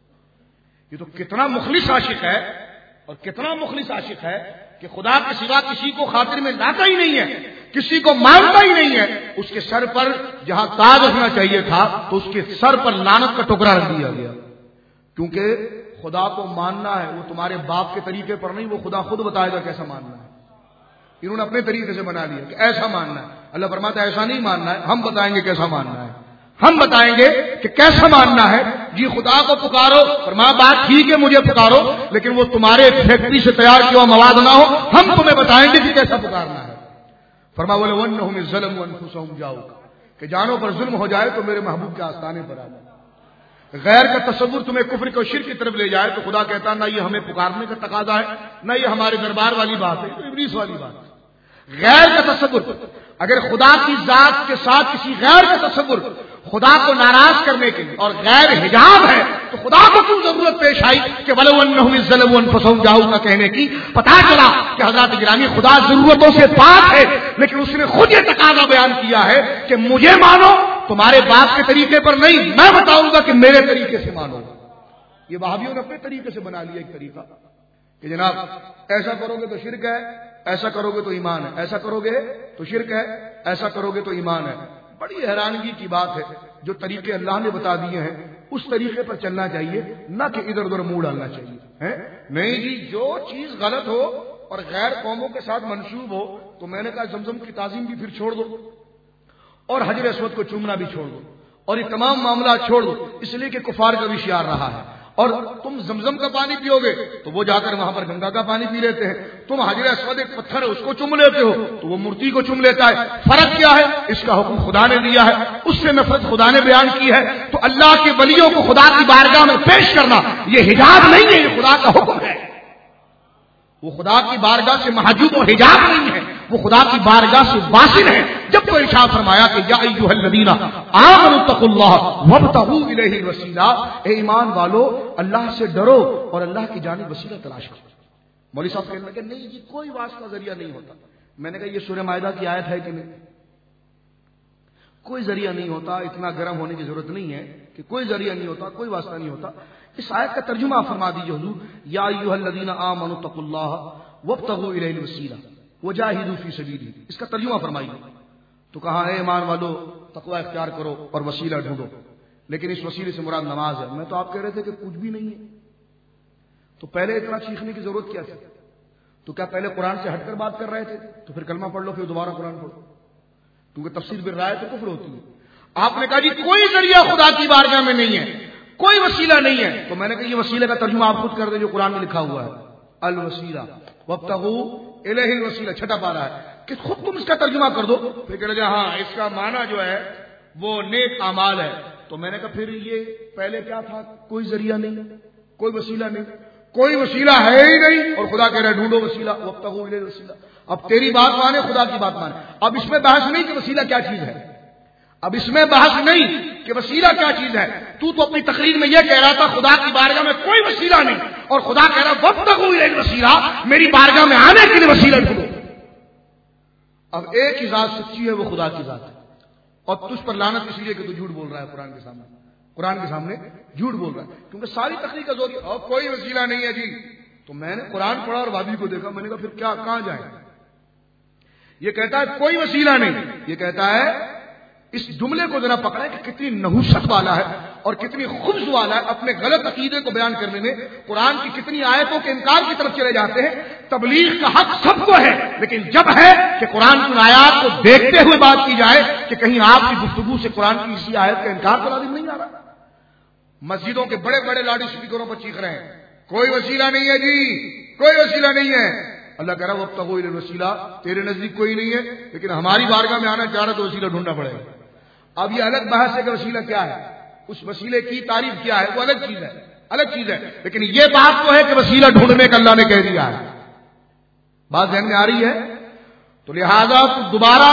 یہ تو کتنا مخلص عاشق ہے، اور کتنا مخلص عاشق ہے کہ خدا کے سوا کسی کو خاطر میں لاتا ہی نہیں ہے، کسی کو مانتا ہی نہیں ہے۔ اس کے سر پر جہاں تاج رکھنا چاہیے تھا تو اس کے سر پر لعنت کا ٹکڑا رکھ دیا گیا، کیونکہ خدا کو ماننا ہے وہ تمہارے باپ کے طریقے پر نہیں، وہ خدا خود بتائے گا کیسا ماننا ہے۔ انہوں نے اپنے طریقے سے بنا لیا کہ ایسا ماننا ہے، اللہ فرماتا ہے ایسا نہیں ماننا ہے، ہم بتائیں گے کیسا ماننا ہے، ہم بتائیں گے کہ کیسا ماننا ہے۔ جی خدا کو پکارو، فرمایا بات ٹھیک ہے مجھے پکارو، لیکن وہ تمہارے فیکٹری سے تیار کیا ہوا مواد نہ ہو، ہم تمہیں بتائیں گے کہ کیسا پکارنا ہے۔ فرمایا وَلَوْنَّهُمْ ظَلَمُوا أَنفُسَهُمْ جَاءُوكَ، کہ جانوں پر ظلم ہو جائے تو میرے محبوب کے آستانے پر آ جائے۔ غیر کا تصور تمہیں کفر کو شرک کی طرف لے جائے تو خدا کہتا نہ یہ ہمیں پکارنے کا تقاضا ہے، نہ یہ ہمارے دربار والی بات ہے، یہ ابلیس والی بات ہے۔ غیر کا تصور، اگر خدا کی ذات کے ساتھ کسی غیر کا تصور خدا کو ناراض کرنے کے لیے اور غیر حجاب ہے تو خدا کو کیوں ضرورت پیش آئی کہ وَلَوْ أَنَّهُمْ ظَلَمُوا أَنفُسَهُمْ جَاءُوكَ کہنے کی؟ پتہ چلا کہ حضرات گرامی خدا ضرورتوں سے پاک ہے، لیکن اس نے خود یہ تقاضا بیان کیا ہے کہ مجھے مانو، تمہارے باپ کے طریقے پر نہیں، میں بتاؤں گا کہ میرے طریقے سے مانو۔ یہ وہابیوں نے اپنے طریقے سے بنا لیا ایک طریقہ کہ جناب ایسا کرو گے تو شرک ہے، ایسا کرو گے تو ایمان ہے، ایسا کرو گے تو شرک ہے، ایسا کرو گے تو ایمان ہے۔ بڑی حیرانگی کی بات ہے، جو طریقے اللہ نے بتا دیے ہیں اس طریقے پر چلنا چاہیے، نہ کہ ادھر ادھر منہ ڈالنا چاہیے۔ نہیں جی جو چیز غلط ہو اور غیر قوموں کے ساتھ منسوب ہو تو میں نے کہا زمزم کی تعظیم بھی پھر چھوڑ دو، اور حجر اسود کو چومنا بھی چھوڑ دو، اور یہ تمام معاملات چھوڑ دو، اس لیے کہ کفار کا بھی شعار رہا ہے۔ اور تم زمزم کا پانی پیو گے تو وہ جا کر وہاں پر گنگا کا پانی پی لیتے ہیں. تم حجر اسود ایک پتھر ہے اس کو چوم لیتے ہو تو وہ مورتی کو چوم لیتا ہے. فرق کیا ہے؟ اس کا حکم خدا نے دیا ہے, اس سے نفرت خدا نے بیان کی ہے. تو اللہ کے ولیوں کو خدا کی بارگاہ میں پیش کرنا یہ حجاب نہیں ہے, یہ خدا کا حکم ہے. وہ خدا کی بارگاہ سے محجوب و حجاب نہیں ہے, وہ خدا کی بارگاہ سے واصل ہے. جب تو ارشاد فرمایا کہ یا ایھا الذین آمنوا اتقوا اللہ وابتغوا الیہ الوسیلہ, اے ایمان والو اللہ سے ڈرو اور اللہ کی جانب وسیلہ تلاش کرو. مولوی صاحب کہنے لگے نہیں جی کوئی واسطہ ذریعہ نہیں ہوتا. میں نے کہا یہ سورہ مائدہ کی آیت ہے کہ نہیں؟ کوئی ذریعہ نہیں ہوتا, اتنا گرم ہونے کی ضرورت نہیں ہے کہ کوئی ذریعہ نہیں ہوتا, کوئی واسطہ نہیں ہوتا. اس آیت کا ترجمہ فرما دیجیے حضور, یا ایھا الذین آمنوا اتقوا اللہ وابتغوا الیہ الوسیلہ وجاہدوا فی سبیلہ. اس کا ترجمہ فرمائیے. تو کہا ہے ایمان والو تقوی اختیار کرو اور وسیلہ ڈھونڈو, لیکن اس وسیلے سے مراد نماز ہے. میں تو آپ کہہ رہے تھے کہ کچھ بھی نہیں ہے, تو پہلے اتنا چیخنے کی ضرورت کیا تھی؟ تو کیا پہلے قرآن سے ہٹ کر بات کر رہے تھے؟ تو پھر کلمہ پڑھ لو پھر دوبارہ قرآن پڑھو, کیونکہ تفسیر بالرائے تو کفر ہوتی ہے. آپ نے کہا جی کوئی ذریعہ خدا کی بارگاہ میں نہیں ہے, کوئی وسیلہ نہیں ہے. تو میں نے کہا یہ وسیلے کا ترجمہ آپ خود کر دیں جو قرآن میں لکھا ہوا ہے, الوسیلہ وابتغوا الیہ الوسیلہ, چھٹا پارہ ہے کہ خود تم اس کا ترجمہ کر دو. پھر کہہ رہے ہاں اس کا معنی جو ہے وہ نیک اعمال ہے. تو میں نے کہا پھر یہ پہلے کیا تھا؟ کوئی ذریعہ نہیں, کوئی وسیلہ نہیں, کوئی وسیلہ ہے ہی نہیں, اور خدا کہہ رہا ہے ڈھونڈو وسیلہ وابتغوا الیہ الوسیلہ. اب تیری بات مانے خدا کی بات مانے. اب اس میں بحث نہیں کہ وسیلہ کیا چیز ہے, اب اس میں بحث نہیں کہ وسیلہ کیا چیز ہے. تو اپنی تقریر میں یہ کہہ رہا تھا خدا کی بارگاہ میں کوئی وسیلہ نہیں, اور خدا کہہ رہا وابتغوا الیہ الوسیلہ, میری بارگاہ میں آنے کے لیے وسیلہ ڈھونڈو. اب ایک ہی ذات سچی ہے, وہ خدا کی ذات ہے, اور تجھ پر لعنت اس لیے کہ تو جھوٹ بول رہا ہے قرآن کے سامنے, قرآن کے سامنے جھوٹ بول رہا ہے, کیونکہ ساری تقریر کا زور اور کوئی وسیلہ نہیں ہے جی. تو میں نے قرآن پڑھا اور وادی کو دیکھا, میں نے کہا پھر کیا کہاں جائیں؟ یہ کہتا ہے کوئی وسیلہ نہیں, یہ کہتا ہے اس جملے کو ذرا پکڑے کہ کتنی نحوست والا ہے اور کتنی خبث والا ہے. اپنے غلط عقیدے کو بیان کرنے میں قرآن کی کتنی آیتوں کے انکار کی طرف چلے جاتے ہیں. تبلیغ کا حق سب کو ہے, لیکن جب ہے کہ قرآن کی آیات کو دیکھتے ہوئے بات کی جائے کہ کہیں آپ کی گفتگو سے قرآن کی اسی آیت کا انکار تو لازم نہیں آ رہا. مسجدوں کے بڑے بڑے لاؤڈ اسپیکروں پر چیخ رہے ہیں کوئی وسیلہ نہیں ہے جی, کوئی وسیلہ نہیں ہے. اللہ کہہ رہا وابتغوا الیہ الوسیلہ, تیرے نزدیک کوئی نہیں ہے, لیکن ہماری بارگاہ میں آنا چاہ رہا تو وسیلہ ڈھونڈنا پڑے گا. اب یہ الگ بحث ہے کہ وسیلہ کیا ہے, اس وسیلے کی تعریف کیا ہے, وہ الگ چیز ہے, الگ چیز ہے. لیکن یہ بات تو ہے کہ وسیلہ ڈھونڈنے کا اللہ نے کہہ دیا ہے. بات ذہن میں آ رہی ہے؟ تو لہذا دوبارہ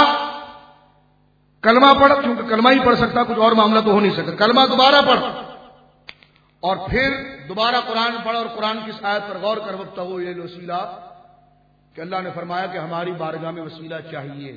کلمہ پڑھ, کیونکہ کلمہ ہی پڑھ سکتا, کچھ اور معاملہ تو ہو نہیں سکتا. کلمہ دوبارہ پڑھ اور پھر دوبارہ قرآن پڑھ, اور قرآن کی اس آیت پر غور کر وابتغوا الیہ الوسیلہ, کہ اللہ نے فرمایا کہ ہماری بارگاہ میں وسیلہ چاہیے,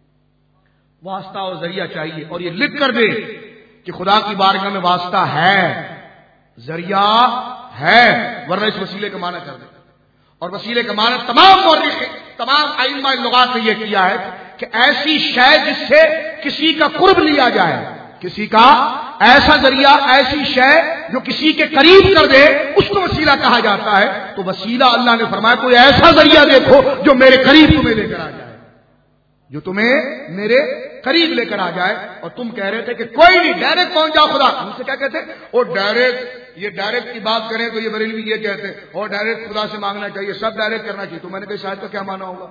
واسطہ اور ذریعہ چاہیے. اور یہ لکھ کر دے کہ خدا کی بارگاہ میں واسطہ ہے, ذریعہ ہے, ورنہ اس وسیلے کا معنی کر دے. اور وسیلے کا معنی تمام مورخ, تمام ائمہ لغات نے یہ کیا ہے کہ ایسی شے جس سے کسی کا قرب لیا جائے, کسی کا ایسا ذریعہ, ایسی شے جو کسی کے قریب کر دے, اس کو وسیلہ کہا جاتا ہے. تو وسیلہ اللہ نے فرمایا کوئی ایسا ذریعہ دیکھو جو میرے قریب تمہیں لے کر آ جائے, جو تمہیں میرے قریب لے کر آ جائے. اور تم کہہ رہے تھے کہ کوئی نہیں, ڈائریکٹ پہنچ جاؤ خدا. ہم سے کیا کہتے ہیں, اور ڈائریکٹ, یہ ڈائریکٹ کی بات کریں تو یہ بریلوی یہ کہتے ہیں اور ڈائریکٹ خدا سے مانگنا چاہیے, سب ڈائریکٹ کرنا چاہیے. تو میں نے کہا شاید کا کیا معنی ہوگا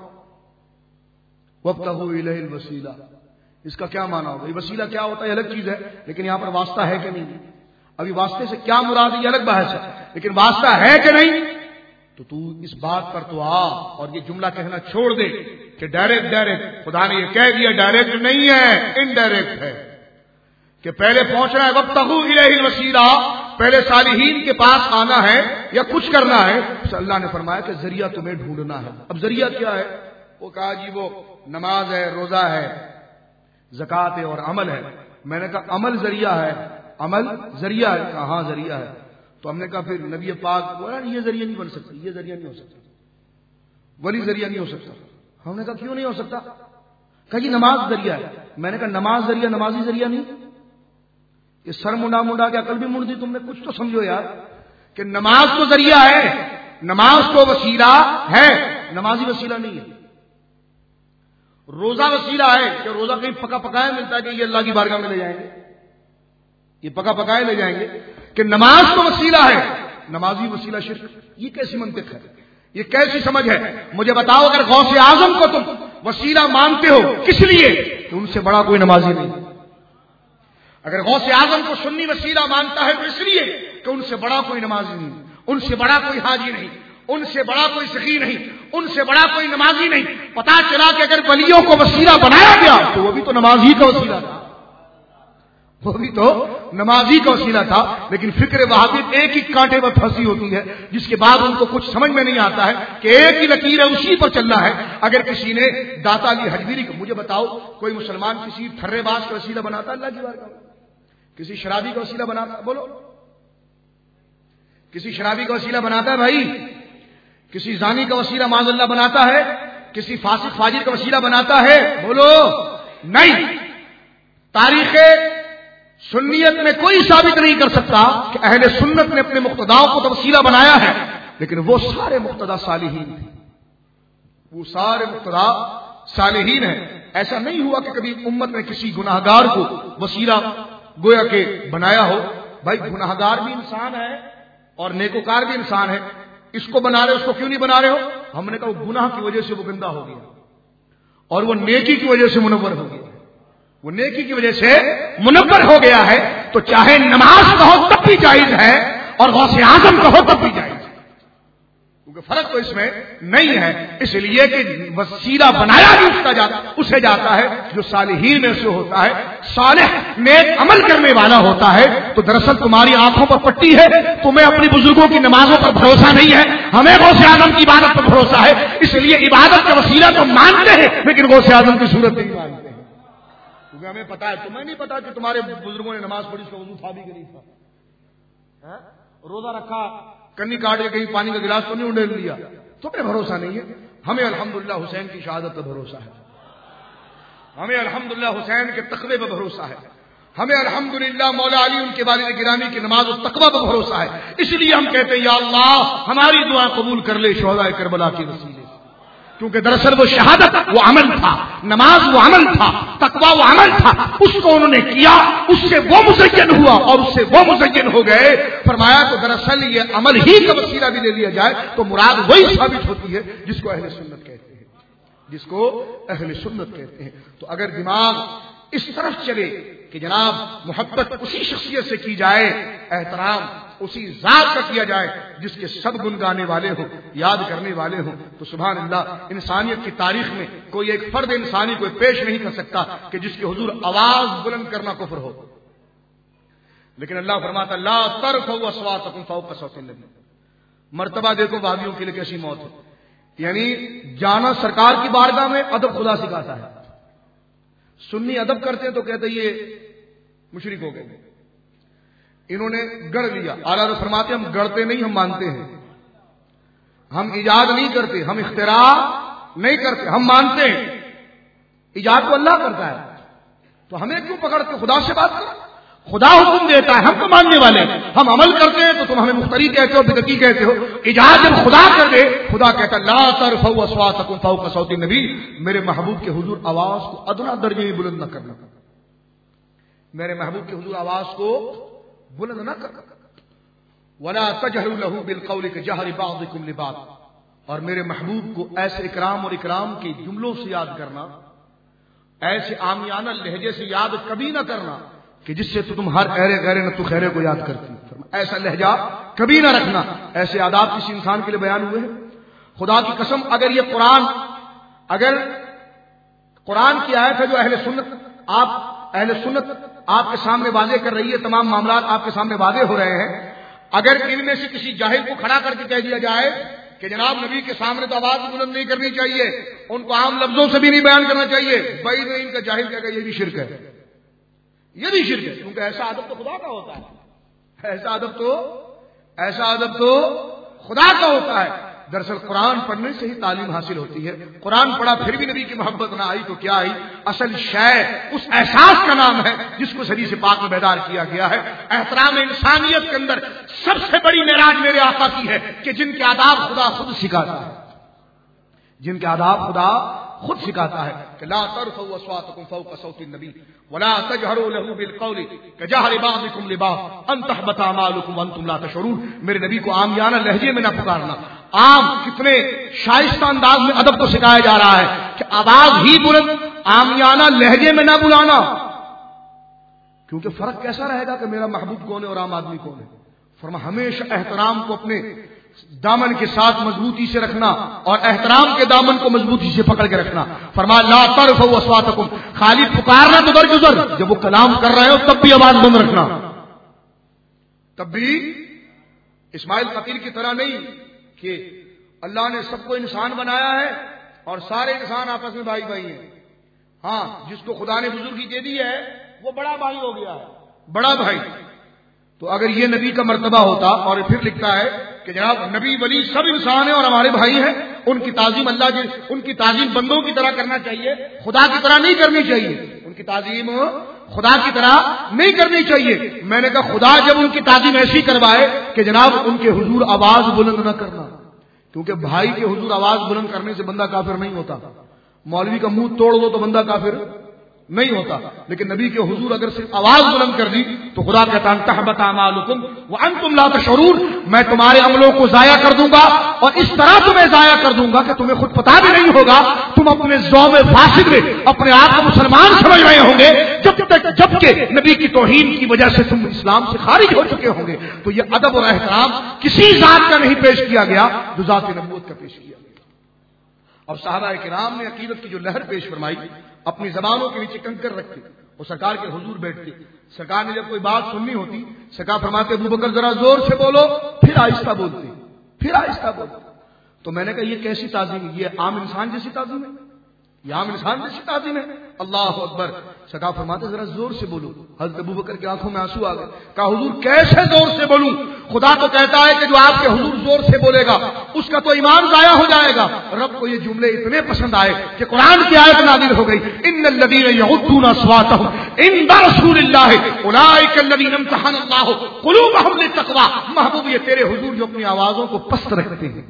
وابتغوا الیہ الوسیلہ, اس کا کیا معنی ہوگا؟ یہ وسیلہ کیا ہوتا ہے الگ چیز ہے, لیکن یہاں پر واسطہ ہے کہ نہیں. ابھی واسطے سے کیا مراد ہے یہ الگ بحث ہے, لیکن واسطہ ہے کہ نہیں. تو اس بات پر تو آ اور یہ جملہ کہنا چھوڑ دے کہ ڈائریکٹ ڈائریکٹ. خدا نے یہ کہہ دیا ڈائریکٹ نہیں ہے, انڈائریکٹ ہے, کہ پہلے پہنچنا ہے وابتغوا الیہ الوسیلہ, پہلے صالحین کے پاس آنا ہے یا کچھ کرنا ہے. اللہ نے فرمایا کہ ذریعہ تمہیں ڈھونڈنا ہے. اب ذریعہ کیا ہے؟ وہ کہا جی وہ نماز ہے, روزہ ہے, زکات ہے اور عمل ہے. میں نے کہا عمل ذریعہ ہے, عمل ذریعہ ہے. کہا ہاں ذریعہ ہے. تو ہم نے کہا پھر نبی پاک بولا یہ ذریعہ نہیں بن سکتا, یہ ذریعہ نہیں ہو سکتا, ولی ذریعہ نہیں ہو سکتا. ہم نے کہا کیوں نہیں ہو سکتا؟ کہا جی نماز ذریعہ ہے. میں نے کہا نماز ذریعہ, نمازی ذریعہ نہیں. یہ سر منڈا کے عقل بھی منڈ دی تم نے, کچھ تو سمجھو یار, کہ نماز تو ذریعہ ہے, نماز تو وسیلہ ہے, نمازی وسیلہ نہیں ہے. روزہ وسیلہ ہے کہ روزہ کہیں پکا پکایا ملتا ہے کہ یہ اللہ کی بارگاہ میں لے جائیں گے, یہ پکا پکائے لے جائیں گے. کہ نماز تو وسیلہ ہے، نمازی وسیلہ شرک، یہ کیسی منطق ہے، یہ کیسی سمجھ ہے؟ مجھے بتاؤ، اگر غوث اعظم کو تم وسیلہ مانتے ہو کس لیے کہ ان سے بڑا کوئی نمازی نہیں، اگر غوث اعظم کو سنی وسیلہ مانتا ہے تو اس لیے کہ ان سے بڑا کوئی نمازی نہیں، ان سے بڑا کوئی حاجی نہیں، ان سے بڑا کوئی سخی نہیں، ان سے بڑا کوئی نمازی نہیں۔ پتا چلا کہ اگر ولیوں کو وسیلہ بنایا گیا تو وہ بھی تو نمازی کا وسیلہ تھا، وہ بھی تو نمازی کا وسیلہ تھا۔ لیکن فکر وہابی ایک ہی کانٹے پر پھنسی ہوتی ہے، جس کے بعد ان کو کچھ سمجھ میں نہیں آتا ہے کہ ایک ہی لکیر ہے، اسی پر چلنا ہے۔ اگر کسی نے داتا علی حجویری کو، مجھے بتاؤ کوئی مسلمان کسی تھرے باز کا وسیلہ بناتا اللہ کی بارگاہ میں؟ کسی شرابی کا وسیلہ بناتا؟ بولو، کسی شرابی کا وسیلہ بناتا ہے بھائی؟ کسی زانی کا وسیلہ معاذ اللہ بناتا ہے؟ کسی فاسق فاجر کا وسیلہ بناتا ہے؟ بولو نہیں۔ تاریخ سنیت میں کوئی ثابت نہیں کر سکتا کہ اہل سنت نے اپنے مقتداؤں کو تو وسیلہ بنایا ہے، لیکن وہ سارے مقتدا صالحین تھے، وہ سارے مقتدا صالحین ہیں۔ ایسا نہیں ہوا کہ کبھی امت نے کسی گناہگار کو وسیلہ گویا کہ بنایا ہو۔ بھائی گناہگار بھی انسان ہے اور نیکوکار بھی انسان ہے، اس کو بنا رہے، اس کو کیوں نہیں بنا رہے ہو؟ ہم نے کہا وہ گناہ کی وجہ سے وہ گندا ہو گیا اور وہ نیکی کی وجہ سے منور ہو گیا، وہ نیکی کی وجہ سے منور ہو گیا ہے، تو چاہے نماز کہو تب بھی جائز ہے اور غوث اعظم کہو تب بھی جائز ہے، کیونکہ فرق تو اس میں نہیں ہے۔ اس لیے کہ وسیلہ بنایا بھی اسے جاتا ہے جو صالحین میں سے ہوتا ہے، صالح نیک عمل کرنے والا ہوتا ہے۔ تو دراصل تمہاری آنکھوں پر پٹی ہے، تمہیں اپنی بزرگوں کی نمازوں پر بھروسہ نہیں ہے، ہمیں غوث اعظم کی عبادت پر بھروسہ ہے۔ اس لیے عبادت کا وسیلہ تو مانتے ہیں لیکن غوث اعظم کی صورت نہیں مانتے ہیں، کیونکہ ہمیں پتا ہے، تمہیں نہیں پتا کہ تمہارے بزرگوں نے نماز پڑھی، اس کا وضو تھا بھی کہ نہیں تھا، روزہ رکھا، کنی کاٹ کے کہیں پانی کا گلاس تو نہیں اڈیل لیا، تمہیں بھروسہ نہیں ہے۔ ہمیں الحمدللہ حسین کی شہادت پر بھروسہ ہے، ہمیں الحمدللہ حسین کے تقوی پر بھروسہ ہے، ہمیں الحمدللہ مولا علی ان کے والد گرامی کی نماز و تقوی پر بھروسہ ہے۔ اس لیے ہم کہتے ہیں یا اللہ ہماری دعا قبول کر لے شہداء کربلا کے وسیلے سے، کیونکہ دراصل وہ شہادت وہ عمل تھا، نماز وہ عمل تھا، تقوی وہ عمل تھا، اس کو انہوں نے کیا، اس سے وہ مزین ہوا اور اس سے وہ مزین ہو گئے۔ فرمایا تو دراصل یہ عمل ہی کا وسیلہ بھی لے لیا جائے تو مراد وہی ثابت ہوتی ہے جس کو اہل سنت کہتے ہیں، جس کو اہل سنت کہتے ہیں۔ تو اگر دماغ اس طرف چلے کہ جناب محبت اسی شخصیت سے کی جائے، احترام اسی ذات کا کیا جائے جس کے سب گن گانے والے ہوں، یاد کرنے والے ہوں، تو سبحان اللہ انسانیت کی تاریخ میں کوئی ایک فرد انسانی کو پیش نہیں کر سکتا کہ جس کے حضور آواز بلند کرنا کفر ہو۔ لیکن اللہ فرماتا لا ترفعوا اصواتکم فوق صوت النبی، مرتبہ دیکھو بھائیوں کے لیے کیسی موت ہے، یعنی جانا سرکار کی بارگاہ میں ادب خدا سکھاتا ہے۔ سنی ادب کرتے ہیں تو کہتے یہ مشرک ہو گئے، انہوں نے گڑھ لیا۔ اعلیٰ فرماتے ہم گڑھتے نہیں، ہم مانتے ہیں، ہم ایجاد نہیں کرتے، ہم اختراع نہیں کرتے، ہم مانتے ہیں۔ ایجاد تو اللہ کرتا ہے، تو ہمیں کیوں پکڑتے؟ خدا سے بات کرو، خدا حکم دیتا ہے، ہم تو ماننے والے ہیں، ہم عمل کرتے ہیں تو تم ہمیں مفتری کہتے ہو، بدعتی کہتے ہو۔ ایجاد جب خدا کر دے، خدا کہتا لا ترفعوا اصواتکم فوق صوت النبی، میرے محبوب کے حضور آواز کو ادنا درجے میں بلند نہ کرنا، میرے محبوب کے حضور آواز کو بلند نہ کرنا۔ ولا تجهروا له بالقول كجهر بعضكم لبعض، اور میرے محبوب کو ایسے اکرام اور اکرام کے جملوں سے یاد کرنا، ایسے عامیانہ لہجے سے یاد کبھی نہ کرنا کہ جس سے تم ہر ایرے غیرے نہ تو خیرے کو یاد کرتی، ایسا لہجہ کبھی نہ رکھنا۔ ایسے آداب کسی انسان کے لیے بیان ہوئے ہیں؟ خدا کی قسم اگر یہ اگر قرآن کی آیت ہے جو اہل سنت آپ کے سامنے واضح کر رہی ہے، تمام معاملات آپ کے سامنے واضح ہو رہے ہیں، اگر ان میں سے کسی جاہل کو کھڑا کر کے کہہ دیا جائے کہ جناب نبی کے سامنے تو آواز بلند نہیں کرنی چاہیے، ان کو عام لفظوں سے بھی نہیں بیان کرنا چاہیے، بھائی میں ان کا جاہل کہے گا یہ بھی شرک ہے، یہ بھی شرک ہے، کیونکہ ایسا ادب تو خدا کا ہوتا ہے، ایسا ادب تو خدا کا ہوتا ہے۔ دراصل قرآن پڑھنے سے ہی تعلیم حاصل ہوتی ہے، قرآن پڑھا پھر بھی نبی کی محبت نہ آئی تو کیا آئی؟ اصل شے اس احساس کا نام ہے جس کو حدیث پاک میں بیدار کیا گیا ہے۔ احترام انسانیت کے اندر سب سے بڑی معراج میرے آقا کی ہے کہ جن کے آداب خدا خود سکھاتا ہے، جن کے آداب خدا خود سکھاتا ہے کہ لا ترفعوا اصواتکم فوق صوت النبی ولا تجهروا له بالقول كجهر بعضكم لبعض ان تحبط اعمالكم وانتم لا تشعرون. میرے نبی کو عامیانہ لہجے میں نہ پکارنا. عام کتنے شائستہ انداز میں ادب کو سکھایا جا رہا ہے کہ آواز ہی بلند عامیانہ لہجے میں نہ بلانا. کیونکہ فرق کیسا رہے گا کہ میرا محبوب کون ہے اور عام آدمی کون ہے. فرما ہمیشہ احترام کو اپنے دامن کے ساتھ مضبوطی سے رکھنا اور احترام کے دامن کو مضبوطی سے پکڑ کے رکھنا. فرما لا ترفعوا اصواتکم، خالی پکارنا تو درگزر، جب وہ کلام کر رہے ہو تب بھی آواز بند رکھنا. تب بھی اسماعیل خلیل کی طرح نہیں کہ اللہ نے سب کو انسان بنایا ہے اور سارے انسان آپس میں بھائی بھائی ہیں. ہاں جس کو خدا نے بزرگی دے دی ہے وہ بڑا بھائی ہو گیا ہے، بڑا بھائی. تو اگر یہ نبی کا مرتبہ ہوتا، اور پھر لکھتا ہے کہ جناب نبی ولی سب انسان ہیں اور ہمارے بھائی ہیں، ان کی تعظیم ان کی تعظیم بندوں کی طرح کرنا چاہیے، خدا کی طرح نہیں کرنی چاہیے. ان کی تعظیم خدا کی طرح نہیں کرنی چاہیے. میں نے کہا خدا جب ان کی تعظیم ایسی کروائے کہ جناب ان کے حضور آواز بلند نہ کرنا، کیونکہ بھائی کے حضور آواز بلند کرنے سے بندہ کافر نہیں ہوتا. مولوی کا منہ توڑ دو تو بندہ کافر نہیں ہوتا، لیکن نبی کے حضور اگر صرف آواز بلند کر دی تو خدا کہتا ہے تحبط اعمالکم وانتم لا تشعرون، میں تمہارے عملوں کو ضائع کر دوں گا اور اس طرح تمہیں ضائع کر دوں گا کہ تمہیں خود پتہ بھی نہیں ہوگا. تم اپنے ذوق فاسد میں اپنے آپ کو مسلمان سمجھ رہے ہوں گے جبکہ نبی کی توہین کی وجہ سے تم اسلام سے خارج ہو چکے ہوں گے. تو یہ ادب اور احترام کسی ذات کا نہیں پیش کیا گیا جو ذات نبوت کا پیش کیا گیا. اور صحابہ کرام نے عقیدت کی جو لہر پیش فرمائی، اپنی زبانوں کے نیچے کنکر رکھتے، وہ سرکار کے حضور بیٹھتے. سرکار نے جب کوئی بات سننی ہوتی، سرکار فرماتے ابو بکر ذرا زور سے بولو، پھر آہستہ بولتے، پھر آہستہ بولتے. تو میں نے کہا یہ کیسی تعظیم ہے؟ یہ عام انسان جیسی تعظیم ہے؟ یہ عام انسان جیسی تعظیم ہے؟ اللہ اکبر. سرکار فرماتے ذرا زور سے بولو. حضرت ابو بکر کی آنکھوں میں آنسو آ گئے. کہا حضور کیسے زور سے بولوں؟ خدا تو کہتا ہے کہ جو آپ کے حضور زور سے بولے گا اس کا تو ایمان ضائع ہو جائے گا. رب کو یہ جملے اتنے پسند آئے کہ قرآن کی آیت نازل ہو گئی، ان الذین یغضون اصواتهم عند رسول اللہ اولئک الذین امتحن اللہ قلوبهم للتقوی. محبوب یہ تیرے حضور جو اپنی آوازوں کو پست رکھتے ہیں،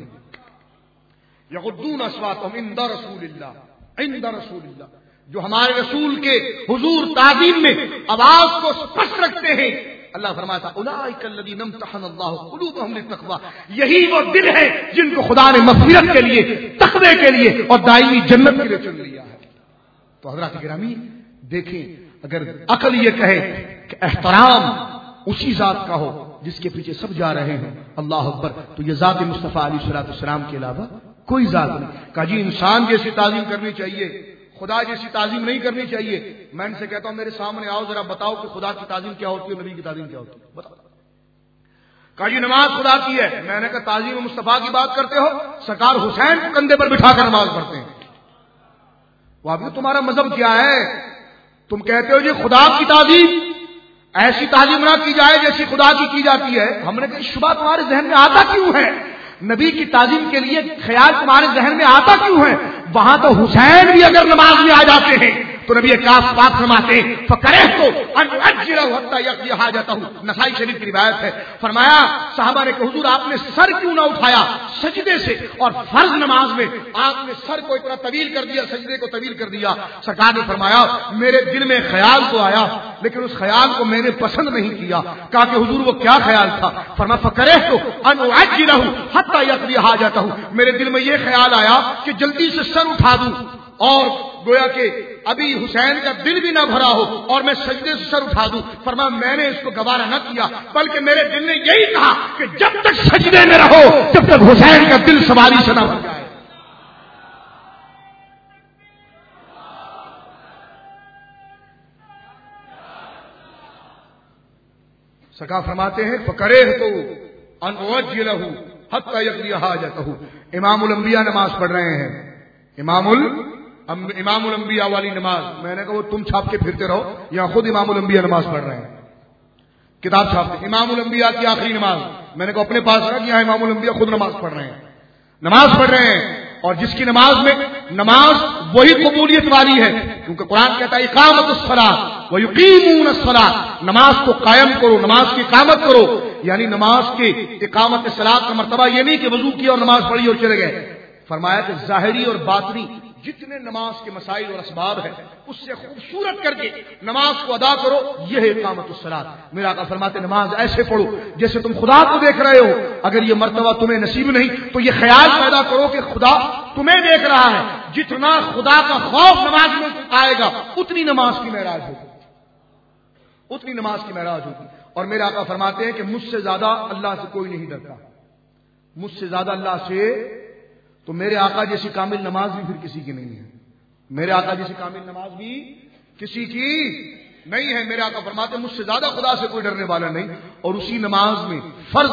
یغضون اصواتهم عند رسول اللہ، عند رسول اللہ، جو ہمارے رسول کے حضور تعظیم میں آواز کو پست رکھتے ہیں. اللہ فرماتا اولئک الذین امتحن اللہ قلوبهم للتقوی، یہی وہ دل ہے جن کو خدا نے مغفرت کے لیے، تقوی کے لیے اور دائمی جنت کے لیے چن لیا ہے. تو حضرات گرامی دیکھیں، اگر عقل یہ کہے کہ احترام اسی ذات کا ہو جس کے پیچھے سب جا رہے ہیں، اللہ اکبر، تو یہ ذات مصطفیٰ علیہ الصلوۃ والسلام کے علاوہ کوئی ذات نہیں. کہا جی انسان جیسی تعظیم کرنی چاہیے، خدا جیسی تعظیم نہیں کرنی چاہیے. میں ان سے کہتا ہوں میرے سامنے آؤ ذرا بتاؤ کہ خدا کی تعظیم کیا ہوتی ہے، نبی کی تعظیم کیا ہوتی ہے، بتاؤ. کہا جی نماز خدا کی ہے. میں نے کہا تعظیم مصطفیٰ کی بات کرتے ہو، سرکار حسین کو کندھے پر بٹھا کر نماز پڑھتے ہیں. وہ ابھی تمہارا مذہب کیا ہے؟ تم کہتے ہو جی خدا کی تعظیم ایسی تعظیم نہ کی جائے جیسی خدا کی جاتی ہے. ہم نے کہا شبہ تمہارے ذہن میں آتا کیوں ہے؟ نبی کی تعظیم کے لیے خیال تمہارے ذہن میں آتا کیوں ہے؟ وہاں تو حسین بھی اگر نماز میں آ جاتے ہیں تو نبی پاک فرماتے ہیں فکرہتو ان اجرہ حتی یقضی حاجتہ. نسائی شریف کی روایت ہے، فرمایا صحابہ نے کہ حضور آپ نے سر کیوں نہ اٹھایا سجدے سے، اور فرض نماز میں آپ نے سر کو اتنا طویل کر دیا، سجدے کو طویل کر دیا. سرکار نے فرمایا میرے دل میں خیال تو آیا لیکن اس خیال کو میں نے پسند نہیں کیا. کہا کہ حضور وہ کیا خیال تھا؟ فرمایا فکرہتو ان اجرہ حتی یقضی حاجتہ. میرے دل میں یہ خیال آیا کہ جلدی سے سر اٹھا دوں اور گویا کہ ابھی حسین کا دل بھی نہ بھرا ہو اور میں سجدے سے سر اٹھا دوں. فرمایا میں نے اس کو گوارا نہ کیا، بلکہ میرے دل نے یہی کہا کہ جب تک سجدے میں رہو جب تک حسین کا دل سواری سے نہ بھر جائے. سرکار فرماتے ہیں فکرہتو ان اوجلہ حتی یقضی حاجتہ. امام الانبیاء نماز پڑھ رہے ہیں، امام الانبیاء والی نماز. میں نے کہا وہ تم چھاپ کے پھرتے رہو، یا خود امام الانبیاء نماز پڑھ رہے ہیں، کتاب چھاپتے. امام الانبیاء کی آخری نماز میں نے کہا اپنے پاس رکھ، یہاں امام الانبیاء خود نماز پڑھ رہے ہیں، نماز پڑھ رہے ہیں. اور جس کی نماز میں نماز وہی قبولیت والی ہے، کیونکہ قرآن کہتا ہے اقامت الصلاۃ ویقیمون الصلاۃ، نماز کو قائم کرو، نماز کی اقامت کرو. یعنی نماز کی اقامت صلاۃ کا مرتبہ یہ نہیں کہ وضو کیا اور نماز پڑھی اور چلے گئے. فرمایا کہ ظاہری اور باطنی جتنے نماز کے مسائل اور اسباب ہیں اس سے خوبصورت کر کے نماز کو ادا کرو، یہ ہے اقامت الصلاۃ۔ میرا آقا فرماتے نماز ایسے پڑھو جیسے تم خدا کو دیکھ رہے ہو، اگر یہ مرتبہ تمہیں نصیب نہیں تو یہ خیال پیدا کرو کہ خدا تمہیں دیکھ رہا ہے، جتنا خدا کا خوف نماز میں آئے گا اتنی نماز کی معراج ہوگی، اتنی نماز کی معراج ہوگی۔ اور میرے آقا فرماتے ہیں کہ مجھ سے زیادہ اللہ سے کوئی نہیں ڈرتا، مجھ سے زیادہ اللہ سے، تو میرے آقا جیسی کامل نماز بھی پھر کسی کی نہیں ہے، میرے آقا جیسی کامل نماز بھی کسی کی نہیں ہے۔ میرے آقا فرماتے ہیں مجھ سے زیادہ خدا سے کوئی ڈرنے والا نہیں۔ اور اسی نماز میں، فرض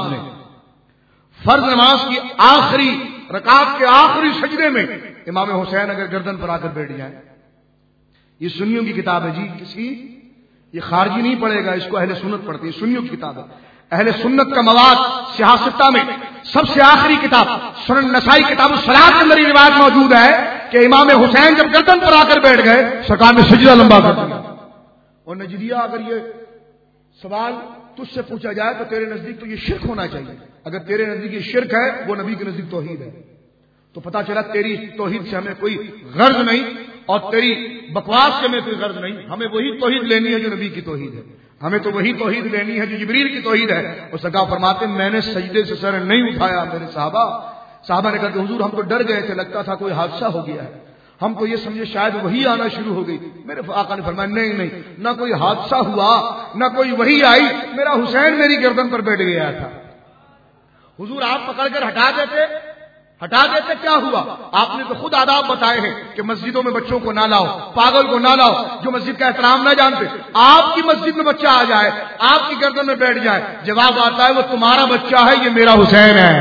نماز کی آخری رکعت کے آخری سجدے میں امام حسین اگر گردن پر آ کر بیٹھ جائیں، یہ سنیوں کی کتاب ہے جی، کسی یہ خارجی نہیں پڑھے گا، اس کو اہل سنت پڑھتے ہیں، سنیوں کی کتاب ہے۔ اہل سنت کا مواد سیاستہ میں سب سے آخری کتاب سنن نسائی کتاب الصلاۃ کے اندر یہ روایت موجود ہے کہ امام حسین جب گردن پر آ کر بیٹھ گئے سرکار نے سجدہ لمبا کر دیا۔ اور نجدیہ اگر یہ سوال تجھ سے پوچھا جائے تو تیرے نزدیک تو یہ شرک ہونا چاہیے، اگر تیرے نزدیک یہ شرک ہے وہ نبی کے نزدیک توحید ہے، تو پتہ چلا تیری توحید سے ہمیں کوئی غرض نہیں اور تیری بکواس سے ہمیں کوئی غرض نہیں، ہمیں وہی توحید لینی ہے جو نبی کی توحید ہے، ہمیں تو وہی توحید لینی ہے جو جبریل کی توحید ہے۔ اور سرکار فرماتے ہیں میں نے سجدے سے سر نہیں اٹھایا، میرے صحابہ نے کہا کہ حضور ہم تو ڈر گئے تھے، لگتا تھا کوئی حادثہ ہو گیا ہے، ہم تو یہ سمجھے شاید وہی آنا شروع ہو گئی۔ میرے آقا نے فرمایا نہیں، نہ کوئی حادثہ ہوا نہ کوئی وہی آئی، میرا حسین میری گردن پر بیٹھ گیا تھا۔ حضور آپ پکڑ کر ہٹا دیتے کیا ہوا؟ آپ نے تو خود آداب بتائے ہیں کہ مسجدوں میں بچوں کو نہ لاؤ، پاگل کو نہ لاؤ، جو مسجد کا احترام نہ جانتے۔ آپ کی مسجد میں بچہ آ جائے، آپ کی گردن میں بیٹھ جائے، جواب آتا ہے وہ تمہارا بچہ ہے، یہ میرا حسین ہے،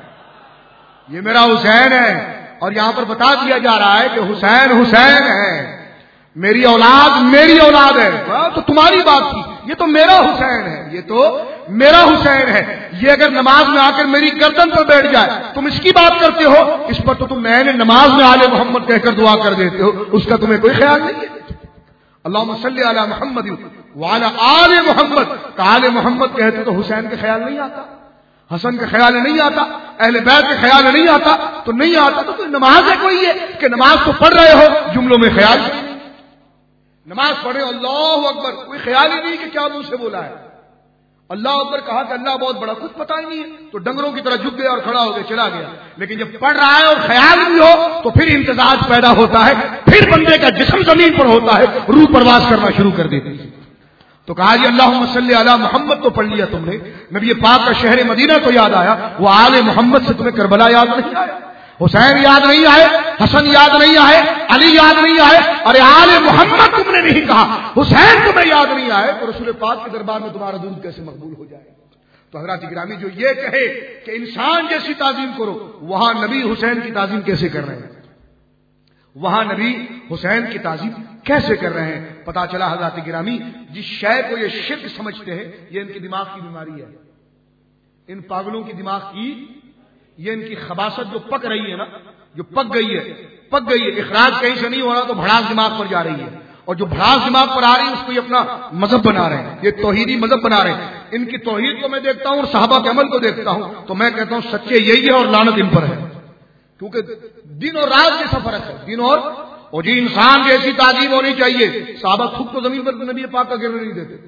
یہ میرا حسین ہے۔ اور یہاں پر بتا دیا جا رہا ہے کہ حسین ہے، میری اولاد ہے، تو تمہاری بات تھی، یہ تو میرا حسین ہے، یہ تو میرا حسین ہے۔ یہ اگر نماز میں آ کر میری گردن پر بیٹھ جائے تم اس کی بات کرتے ہو، اس پر تو تم میں نے نماز میں آل محمد کہہ کر دعا کر دیتے ہو، اس کا تمہیں کوئی خیال نہیں ہے۔ اللہم صلی علی محمد وعلی آل محمد، آل محمد کہتے تو حسین کا خیال نہیں آتا، حسن کا خیال نہیں آتا، اہل بیت کا خیال نہیں آتا، تو نہیں آتا تو کوئی نماز ہے کوئی ہے کہ نماز تو پڑھ رہے ہو جملوں میں خیال نہیں، نماز پڑھے اللہ اکبر کوئی خیال ہی نہیں کہ کیا منہ سے بولا ہے، اللہ اکبر کہا کہ اللہ بہت بڑا، کچھ پتہ ہی نہیں ہے تو ڈنگروں کی طرح جھک گیا اور کھڑا ہو گیا چلا گیا۔ لیکن جب پڑھ رہا ہے اور خیال بھی ہو تو پھر امتزاج پیدا ہوتا ہے، پھر بندے کا جسم زمین پر ہوتا ہے، روح پرواز کرنا شروع کر دیتی ہے۔ تو کہا جی اللہم صلی علی محمد تو پڑھ لیا تم نے، نبی پاک کا شہر مدینہ کو یاد آیا، وہ آل محمد سے تمہیں کربلا یاد نہیں آیا، حسین یاد نہیں آئے، حسن یاد نہیں آئے، علی یاد نہیں آئے، ارے آل محمد تم نے نہیں کہا، حسین تمہیں یاد نہیں آئے تو رسول پاک کے دربار میں تمہارا درود کیسے مقبول ہو جائے؟ تو حضرات گرامی جو یہ کہے کہ انسان جیسی تعظیم کرو، وہاں نبی حسین کی تعظیم کیسے کر رہے ہیں؟ وہاں نبی حسین کی تعظیم کیسے کر رہے ہیں؟ پتا چلا حضرات گرامی جس شے کو یہ شرک سمجھتے ہیں یہ ان کی دماغ کی بیماری ہے، ان پاگلوں کی دماغ کی، یہ ان کی خباثت جو پک رہی ہے نا، جو پک گئی ہے، اخراج کہیں سے نہیں ہو رہا تو بھڑاس دماغ پر جا رہی ہے، اور جو بھڑاس دماغ پر آ رہی ہے اس کو یہ اپنا مذہب بنا رہے ہیں، یہ توحیدی مذہب بنا رہے ہیں۔ ان کی توحید کو میں دیکھتا ہوں اور صحابہ کے عمل کو دیکھتا ہوں تو میں کہتا ہوں سچے یہی ہے اور لعنت ان پر ہے، کیونکہ دن اور رات جیسا فرق ہے، دن اور جی انسان جیسی تعظیم ہونی چاہیے، صحابہ خود کو زمین پر نبی پاک کا گرنے نہیں دیتے،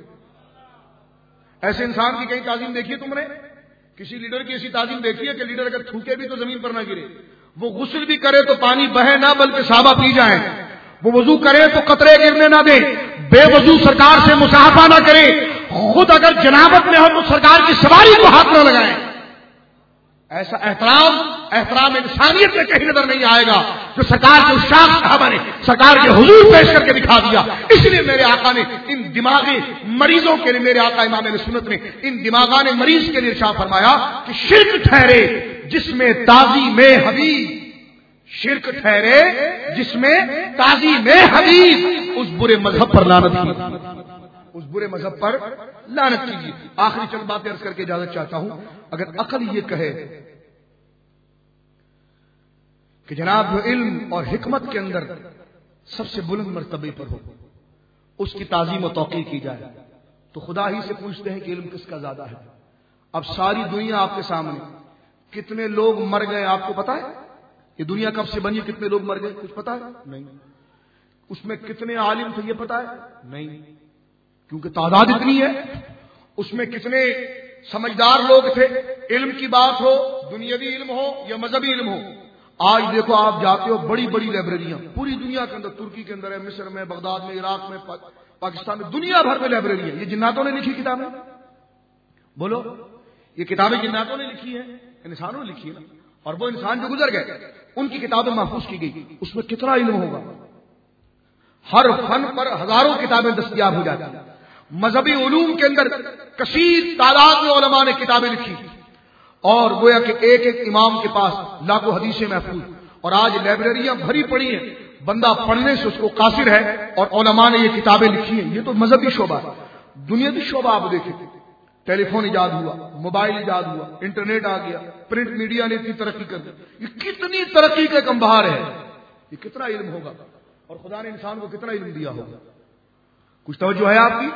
ایسے انسان کی کہیں تعظیم دیکھی تم نے؟ کسی لیڈر کی ایسی تعظیم دیکھی ہے کہ لیڈر اگر تھوکے بھی تو زمین پر نہ گرے، وہ غسل بھی کرے تو پانی بہے نہ بلکہ صحابہ پی جائیں، وہ وضو کرے تو قطرے گرنے نہ دیں، بے وضو سرکار سے مصافحہ نہ کریں، خود اگر جنابت میں ہو تو سرکار کی سواری کو ہاتھ نہ لگائیں۔ ایسا احترام انسانیت میں کہیں نظر نہیں آئے گا جو سرکار کے عشاق صحابہ نے سرکار کے حضور پیش کر کے دکھا دیا۔ اس لیے میرے آقا نے ان دماغی مریضوں کے لیے، میرے آقا امام علیہ سنت نے ان دماغان مریض کے لیے ارشاد فرمایا کہ شرک ٹھہرے جس میں تعظیم حبیب، شرک ٹھہرے جس میں تعظیم حبیب، اس برے مذہب پر لعنت کیجیے، اس برے مذہب پر لعنت کیجیے۔ آخری چند باتیں عرض کر کے اجازت چاہتا ہوں، اگر عقل یہ کہے کہ جناب جو علم اور حکمت کے اندر سب سے بلند مرتبے پر ہو اس کی تعظیم و توقیر کی جائے تو خدا ہی سے پوچھتے ہیں کہ علم کس کا زیادہ ہے؟ اب ساری دنیا آپ کے سامنے، کتنے لوگ مر گئے آپ کو پتا ہے؟ یہ دنیا کب سے بنی، کتنے لوگ مر گئے کچھ پتا ہے؟ نہیں۔ اس میں کتنے عالم تھے یہ پتا ہے؟ نہیں، کیونکہ تعداد اتنی ہے۔ اس میں کتنے سمجھدار لوگ تھے، علم کی بات ہو، دنیاوی علم ہو یا مذہبی علم ہو۔ آج دیکھو آپ جاتے ہو بڑی بڑی لائبریریاں پوری دنیا کے اندر، ترکی کے اندر ہے، مصر میں، بغداد میں، عراق میں، پاکستان میں، دنیا بھر میں لائبریری ہے۔ یہ جناتوں نے لکھی کتابیں؟ بولو، یہ کتابیں جناتوں نے لکھی ہیں؟ انسانوں نے لکھی ہے نا۔ اور وہ انسان جو گزر گئے ان کی کتابیں محفوظ کی گئی، اس میں کتنا علم ہوگا۔ ہر فن پر ہزاروں کتابیں دستیاب ہو جاتی ہیں۔ مذہبی علوم کے اندر کثیر تعداد میں علماء نے کتابیں لکھی، اور گویا کہ ایک ایک امام کے پاس لاکھوں حدیثیں محفوظ، اور آج لائبریریاں بھری پڑی ہیں، بندہ پڑھنے سے اس کو قاصر ہے، اور علماء نے یہ کتابیں لکھی ہیں۔ یہ تو مذہبی شعبہ ہے۔ دنیاوی شعبہ آپ دیکھیں، ٹیلی فون ایجاد ہوا، موبائل ایجاد ہوا، انٹرنیٹ آ گیا، پرنٹ میڈیا نے اتنی ترقی کر دی، یہ کتنی ترقی کا کمبہار ہے۔ یہ کتنا علم ہوگا، اور خدا نے انسان کو کتنا علم دیا ہوگا۔ کچھ توجہ ہے آپ کی؟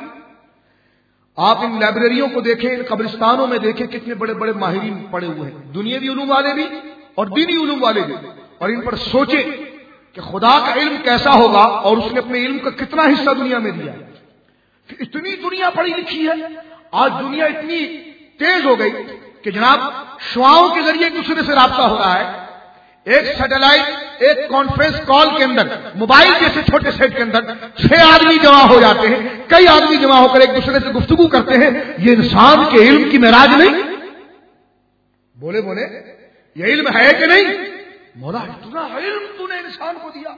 آپ ان لائبریریوں کو دیکھیں، ان قبرستانوں میں دیکھیں، کتنے بڑے بڑے ماہرین پڑے ہوئے ہیں، دنیاوی علوم والے بھی اور دینی علوم والے بھی، اور ان پر سوچیں کہ خدا کا علم کیسا ہوگا، اور اس نے اپنے علم کا کتنا حصہ دنیا میں دیا ہے۔ کہ اتنی دنیا پڑھی لکھی ہے۔ آج دنیا اتنی تیز ہو گئی کہ جناب شعاؤں کے ذریعے ایک دوسرے سے رابطہ ہو رہا ہے۔ ایک سیٹلائٹ، ایک کانفرنس کال کے اندر، موبائل جیسے چھوٹے سیٹ کے اندر 6 آدمی جمع ہو جاتے ہیں، کئی آدمی جمع ہو کر ایک دوسرے سے گفتگو کرتے ہیں۔ یہ انسان کے علم کی معراج نہیں؟ بولے بولے، یہ علم ہے کہ نہیں؟ مولا اتنا علم تو نے انسان کو دیا،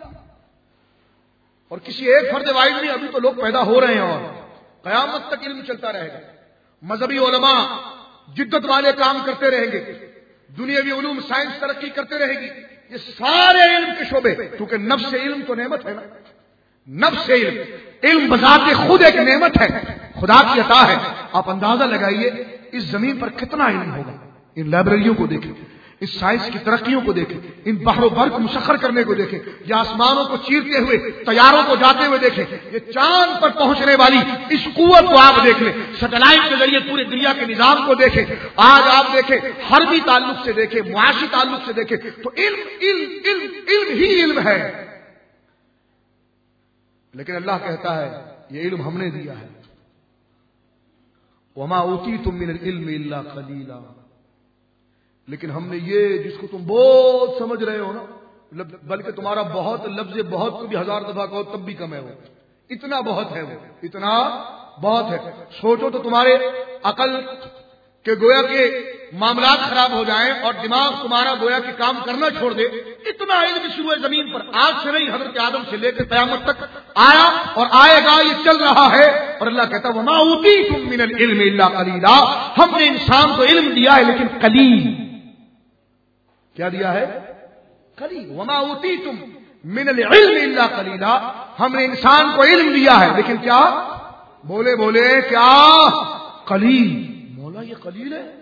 اور کسی ایک فرد واحد نہیں، ابھی تو لوگ پیدا ہو رہے ہیں، اور قیامت تک علم چلتا رہے گا۔ مذہبی علماء جدت والے کام کرتے رہیں گے، دنیاوی علوم سائنس ترقی کرتے رہے گی۔ یہ سارے علم کے شعبے، کیونکہ نفس علم تو نعمت ہے نا، نفس علم، علم بذات خود ایک نعمت ہے، خدا کی عطا ہے۔ آپ اندازہ لگائیے اس زمین پر کتنا علم ہوگا۔ ان لائبریریوں کو دیکھیں، اس سائنس کی ترقیوں کو دیکھیں، ان بحر و بر کو مسخر کرنے کو دیکھیں، یا آسمانوں کو چیرتے ہوئے طیاروں کو جاتے ہوئے دیکھیں، یہ چاند پر پہنچنے والی اس قوت کو آپ دیکھ لیں، سیٹلائٹ کے ذریعے پورے دنیا کے نظام کو دیکھیں۔ آج آپ دیکھیں، حربی تعلق سے دیکھیں، معاشی تعلق سے دیکھیں، تو علم علم علم علم ہی علم ہے۔ لیکن اللہ کہتا ہے یہ علم ہم نے دیا ہے۔ وما اوتیتم من العلم الا قلیلا، لیکن ہم نے یہ جس کو تم بہت سمجھ رہے ہو نا، بلکہ تمہارا بہت لفظ بہت کو بھی 1000 دفعہ کہو تب بھی کم ہے، وہ اتنا بہت ہے، وہ اتنا بہت ہے۔ سوچو تو تمہارے عقل کہ گویا کے معاملات خراب ہو جائیں اور دماغ تمہارا گویا کے کام کرنا چھوڑ دے، اتنا علم اس روئے زمین پر آج سے نہیں، حضرت آدم سے لے کر قیامت تک آیا اور آئے گا، یہ چل رہا ہے۔ اور اللہ کہتا ہے وما اوتیتم من العلم الا قلیلا، ہم نے انسان کو علم دیا ہے لیکن قلیل۔ کیا دیا ہے؟ قلیل۔ وما اوتیتم من العلم الا قلیلا، ہم نے انسان کو علم دیا ہے لیکن کیا؟ بولے بولے کیا؟ قلیل۔ مولا یہ قلیل ہے،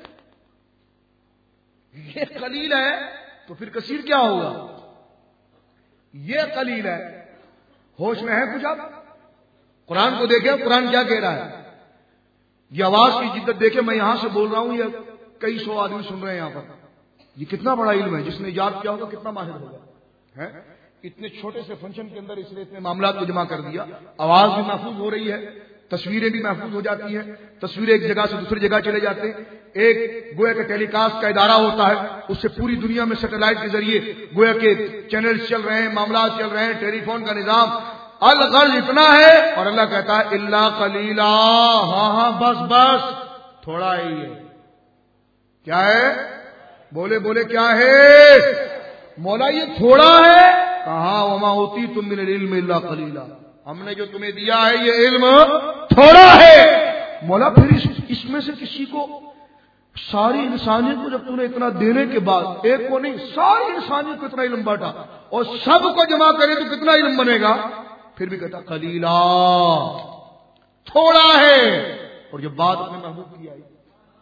یہ قلیل ہے تو پھر کثیر کیا ہوگا؟ یہ قلیل ہے۔ ہوش میں ہے کچھ آپ؟ قرآن کو دیکھیں، قرآن کیا کہہ رہا ہے؟ یہ آواز کی جدت دیکھیں، میں یہاں سے بول رہا ہوں، یہ کئی سو آدمی سن رہے ہیں یہاں پر۔ یہ کتنا بڑا علم ہے، جس نے یاد کیا ہوگا کتنا ماہر ہوگا۔ اتنے چھوٹے سے فنکشن کے اندر اس نے اتنے معاملات کو جمع کر دیا، آواز بھی محفوظ ہو رہی ہے، تصویریں بھی محفوظ ہو جاتی ہیں، تصویریں ایک جگہ سے دوسری جگہ چلے جاتے ہیں، ایک گویا کے ٹیلی کاسٹ کا ادارہ ہوتا ہے، اس سے پوری دنیا میں سیٹلائٹ کے ذریعے گویا کے چینلز چل رہے ہیں، معاملات چل رہے ہیں، ٹیلی فون کا نظام، الغرض اتنا ہے، اور اللہ کہتا ہے الا قلیلا، ہاں ہاں بس بس تھوڑا ہی ہے۔ کیا ہے؟ بولے بولے کیا ہے؟ مولا یہ تھوڑا ہے، کہاں وما اوتیتم من العلم الا قلیلا، ہم نے جو تمہیں دیا ہے یہ علم تھوڑا ہے۔ مولا پھر اس میں سے کسی کو، ساری انسانیت کو جب تم نے اتنا دینے کے بعد، ایک کو نہیں ساری انسانیت کو اتنا علم بانٹا اور سب کو جمع کرے تو کتنا علم بنے گا؟ پھر بھی کہتا قلیلا، تھوڑا ہے۔ اور جب بات اپنے محبوب کی آئی،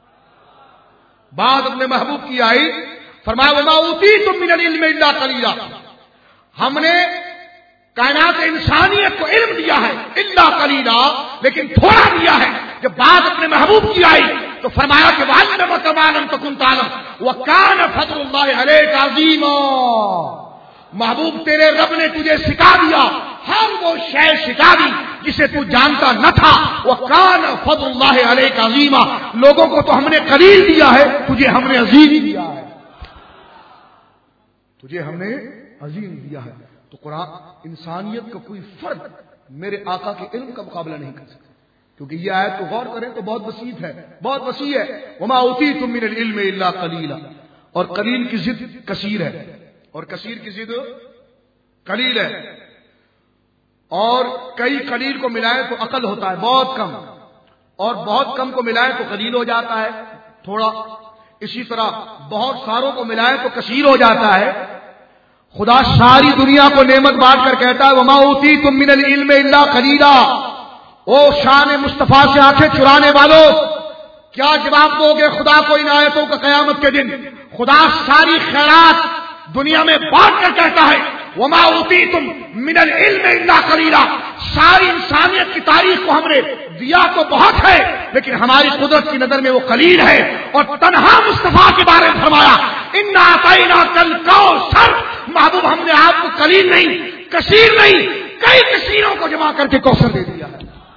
بات اپنے محبوب کی آئی، فرمایا وما اوتیتم من العلم الا قلیلا، ہم نے کائنات انسانیت کو علم دیا ہے الا قلیلا، لیکن تھوڑا دیا ہے۔ جب بات اپنے محبوب کی آئی تو فرمایا کہ وَعَلَّمَكَ مَا لَمْ تَكُنْ تَعْلَمْ وَكَانَ فَضْلُ اللَّهِ عَلَيْكَ عَظِيمًا. محبوب تیرے رب نے تجھے سکھا دیا ہر وہ شے سکھا دی جسے تو جانتا نہ تھا. وَكَانَ فَضْلُ اللَّهِ عَلَيْكَ عَظِيمًا. لوگوں کو تو ہم نے قلیل دیا ہے, تجھے ہم نے عظیم دیا ہے, تجھے ہم نے عظیم دیا ہے. تو قرآن انسانیت کا کوئی فرد میرے آقا کے علم کا مقابلہ نہیں کر سکتا, کیونکہ یہ آیت کو غور کریں تو بہت وسیع ہے, بہت وسیع ہے. وما اوتیتم من العلم الا قلیلا. اور قلیل کی ضد کثیر ہے, اور کثیر کی ضد قلیل ہے. اور کئی قلیل کو ملائیں تو عقل ہوتا ہے بہت کم, اور بہت کم کو ملائیں تو قلیل ہو جاتا ہے تھوڑا. اسی طرح بہت ساروں کو ملائیں تو کثیر ہو جاتا ہے. خدا ساری دنیا کو نعمت بانٹ کر کہتا ہے وما اوتیتم من العلم الا قلیلا. او شان مصطفیٰ سے آنکھیں چرانے والوں, کیا جواب دو گے خدا کو ان آیتوں کا قیامت کے دن؟ خدا ساری خیرات دنیا میں بانٹ کر کہتا ہے وما اوتیتم من العلم الا قلیلا. ساری انسانیت کی تاریخ کو ہم نے دیا تو بہت ہے, لیکن ہماری قدرت کی نظر میں وہ قلیل ہے. اور تنہا مصطفیٰ کے بارے میں فرمایا انا اعطیناک الکوثر. محبوب ہم نے آپ کو قلیل نہیں, کثیر نہیں, کئی کثیروں کو جمع کر کے کوثر دے دیا ہے.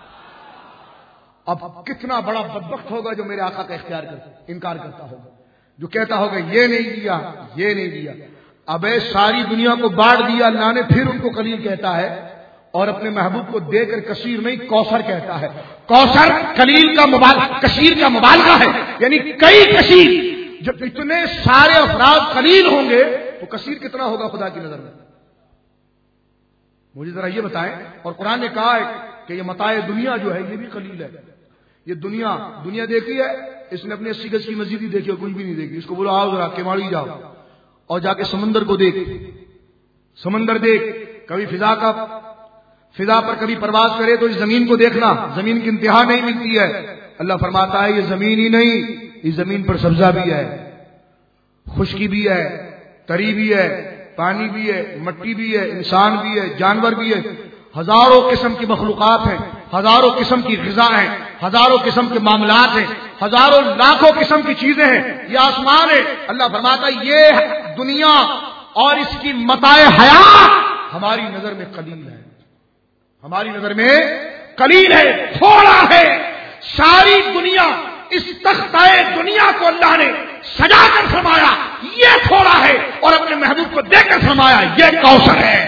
اب کتنا بڑا بدبخت ہوگا جو میرے آقا کا انکار کرتا ہوگا, جو کہتا ہوگا یہ نہیں دیا, یہ نہیں دیا. ابے ساری دنیا کو بانٹ دیا اللہ نے, پھر ان کو قلیل کہتا ہے, اور اپنے محبوب کو دے کر کثیر نہیں کوثر کہتا ہے. کوثر قلیل کا کثیر کا مبالغہ ہے, یعنی کئی کثیر. جب اتنے سارے افراد قلیل ہوں گے تو کثیر کتنا ہوگا خدا کی نظر میں؟ مجھے ذرا یہ بتائیں. اور قرآن نے کہا ہے کہ یہ متاع دنیا جو ہے یہ بھی قلیل ہے. یہ دنیا دیکھی ہے, اس نے اپنے 80 گز کی مسجد ہی دیکھی اور کچھ بھی نہیں دیکھی. اس کو بولو آؤ ذرا کیواڑی جاؤ اور جا کے سمندر کو دیکھ, سمندر دیکھ. کبھی فضا پر کبھی پرواز کرے تو اس زمین کو دیکھنا, زمین کی انتہا نہیں ملتی ہے. اللہ فرماتا ہے یہ زمین ہی نہیں, اس زمین پر سبزہ بھی ہے, خشکی بھی ہے, تری بھی ہے, پانی بھی ہے, مٹی بھی ہے, انسان بھی ہے, جانور بھی ہے. ہزاروں قسم کی مخلوقات ہیں, ہزاروں قسم کی غذا ہیں, ہزاروں قسم کے معاملات ہیں, ہزاروں لاکھوں قسم کی چیزیں ہیں. یہ آسمان ہے. اللہ فرماتا ہے یہ دنیا اور اس کی متاع حیات ہماری نظر میں قلیل ہے, ہماری نظر میں قلیل ہے, تھوڑا ہے. ساری دنیا, اس تختہ دنیا کو اللہ نے سجا کر فرمایا یہ تھوڑا ہے, اور اپنے محبوب کو دے کر فرمایا یہ کوثر ہے,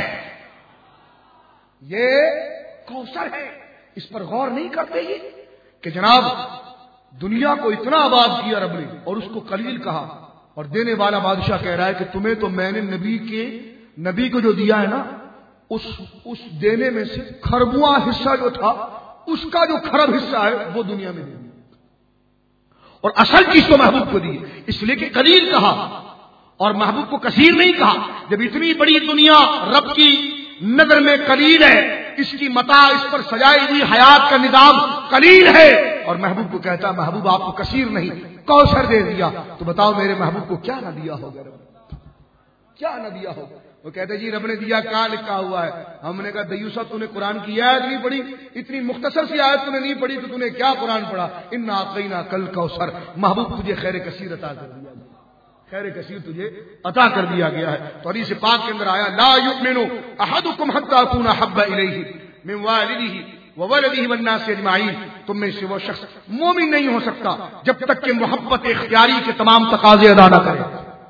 یہ کوثر ہے. اس پر غور نہیں کرتے یہ کہ جناب دنیا کو اتنا آباد کیا رب نے اور اس کو قلیل کہا, اور دینے والا بادشاہ کہہ رہا ہے کہ تمہیں تو میں نے نبی کو جو دیا ہے نا, اس دینے میں سے خربواں حصہ جو تھا اس کا جو خرب حصہ ہے وہ دنیا میں دیا, اور اصل چیز تو محبوب کو دی. اس لیے کہ قلیل کہا اور محبوب کو کثیر نہیں کہا. جب اتنی بڑی دنیا رب کی نظر میں قلیل ہے, اس کی متاع, اس پر سجائی ہوئی حیات کا نظام قلیل ہے, اور محبوب کو کہتا محبوب آپ کو کثیر نہیں کوثر دے دیا, تو بتاؤ میرے محبوب کو کیا نہ دیا ہوگا, کیا نہ دیا ہوگا. وہ کہتے جی رب نے دیا کیا لکھا ہوا ہے. ہم نے کہا دیوسا تو نے قرآن کی آیت نہیں پڑھی, اتنی مختصر سی آیت تو نے نہیں پڑھی, تو نے کیا قرآن پڑھا. انا اعطیناک الکوثر. محبوب تجھے خیر کثیر عطا کر دیا, خیر کثیر تجھے عطا کر دیا گیا ہے. تو حدیث پاک کے اندر آیا لا یؤمن احدکم حتی اکون احب الیہ من والدہ وولدہ والناس اجمعین. تم میں سے وہ شخص مومن نہیں ہو سکتا جب تک کہ محبت اختیاری کے تمام تقاضے ادا نہ کرے.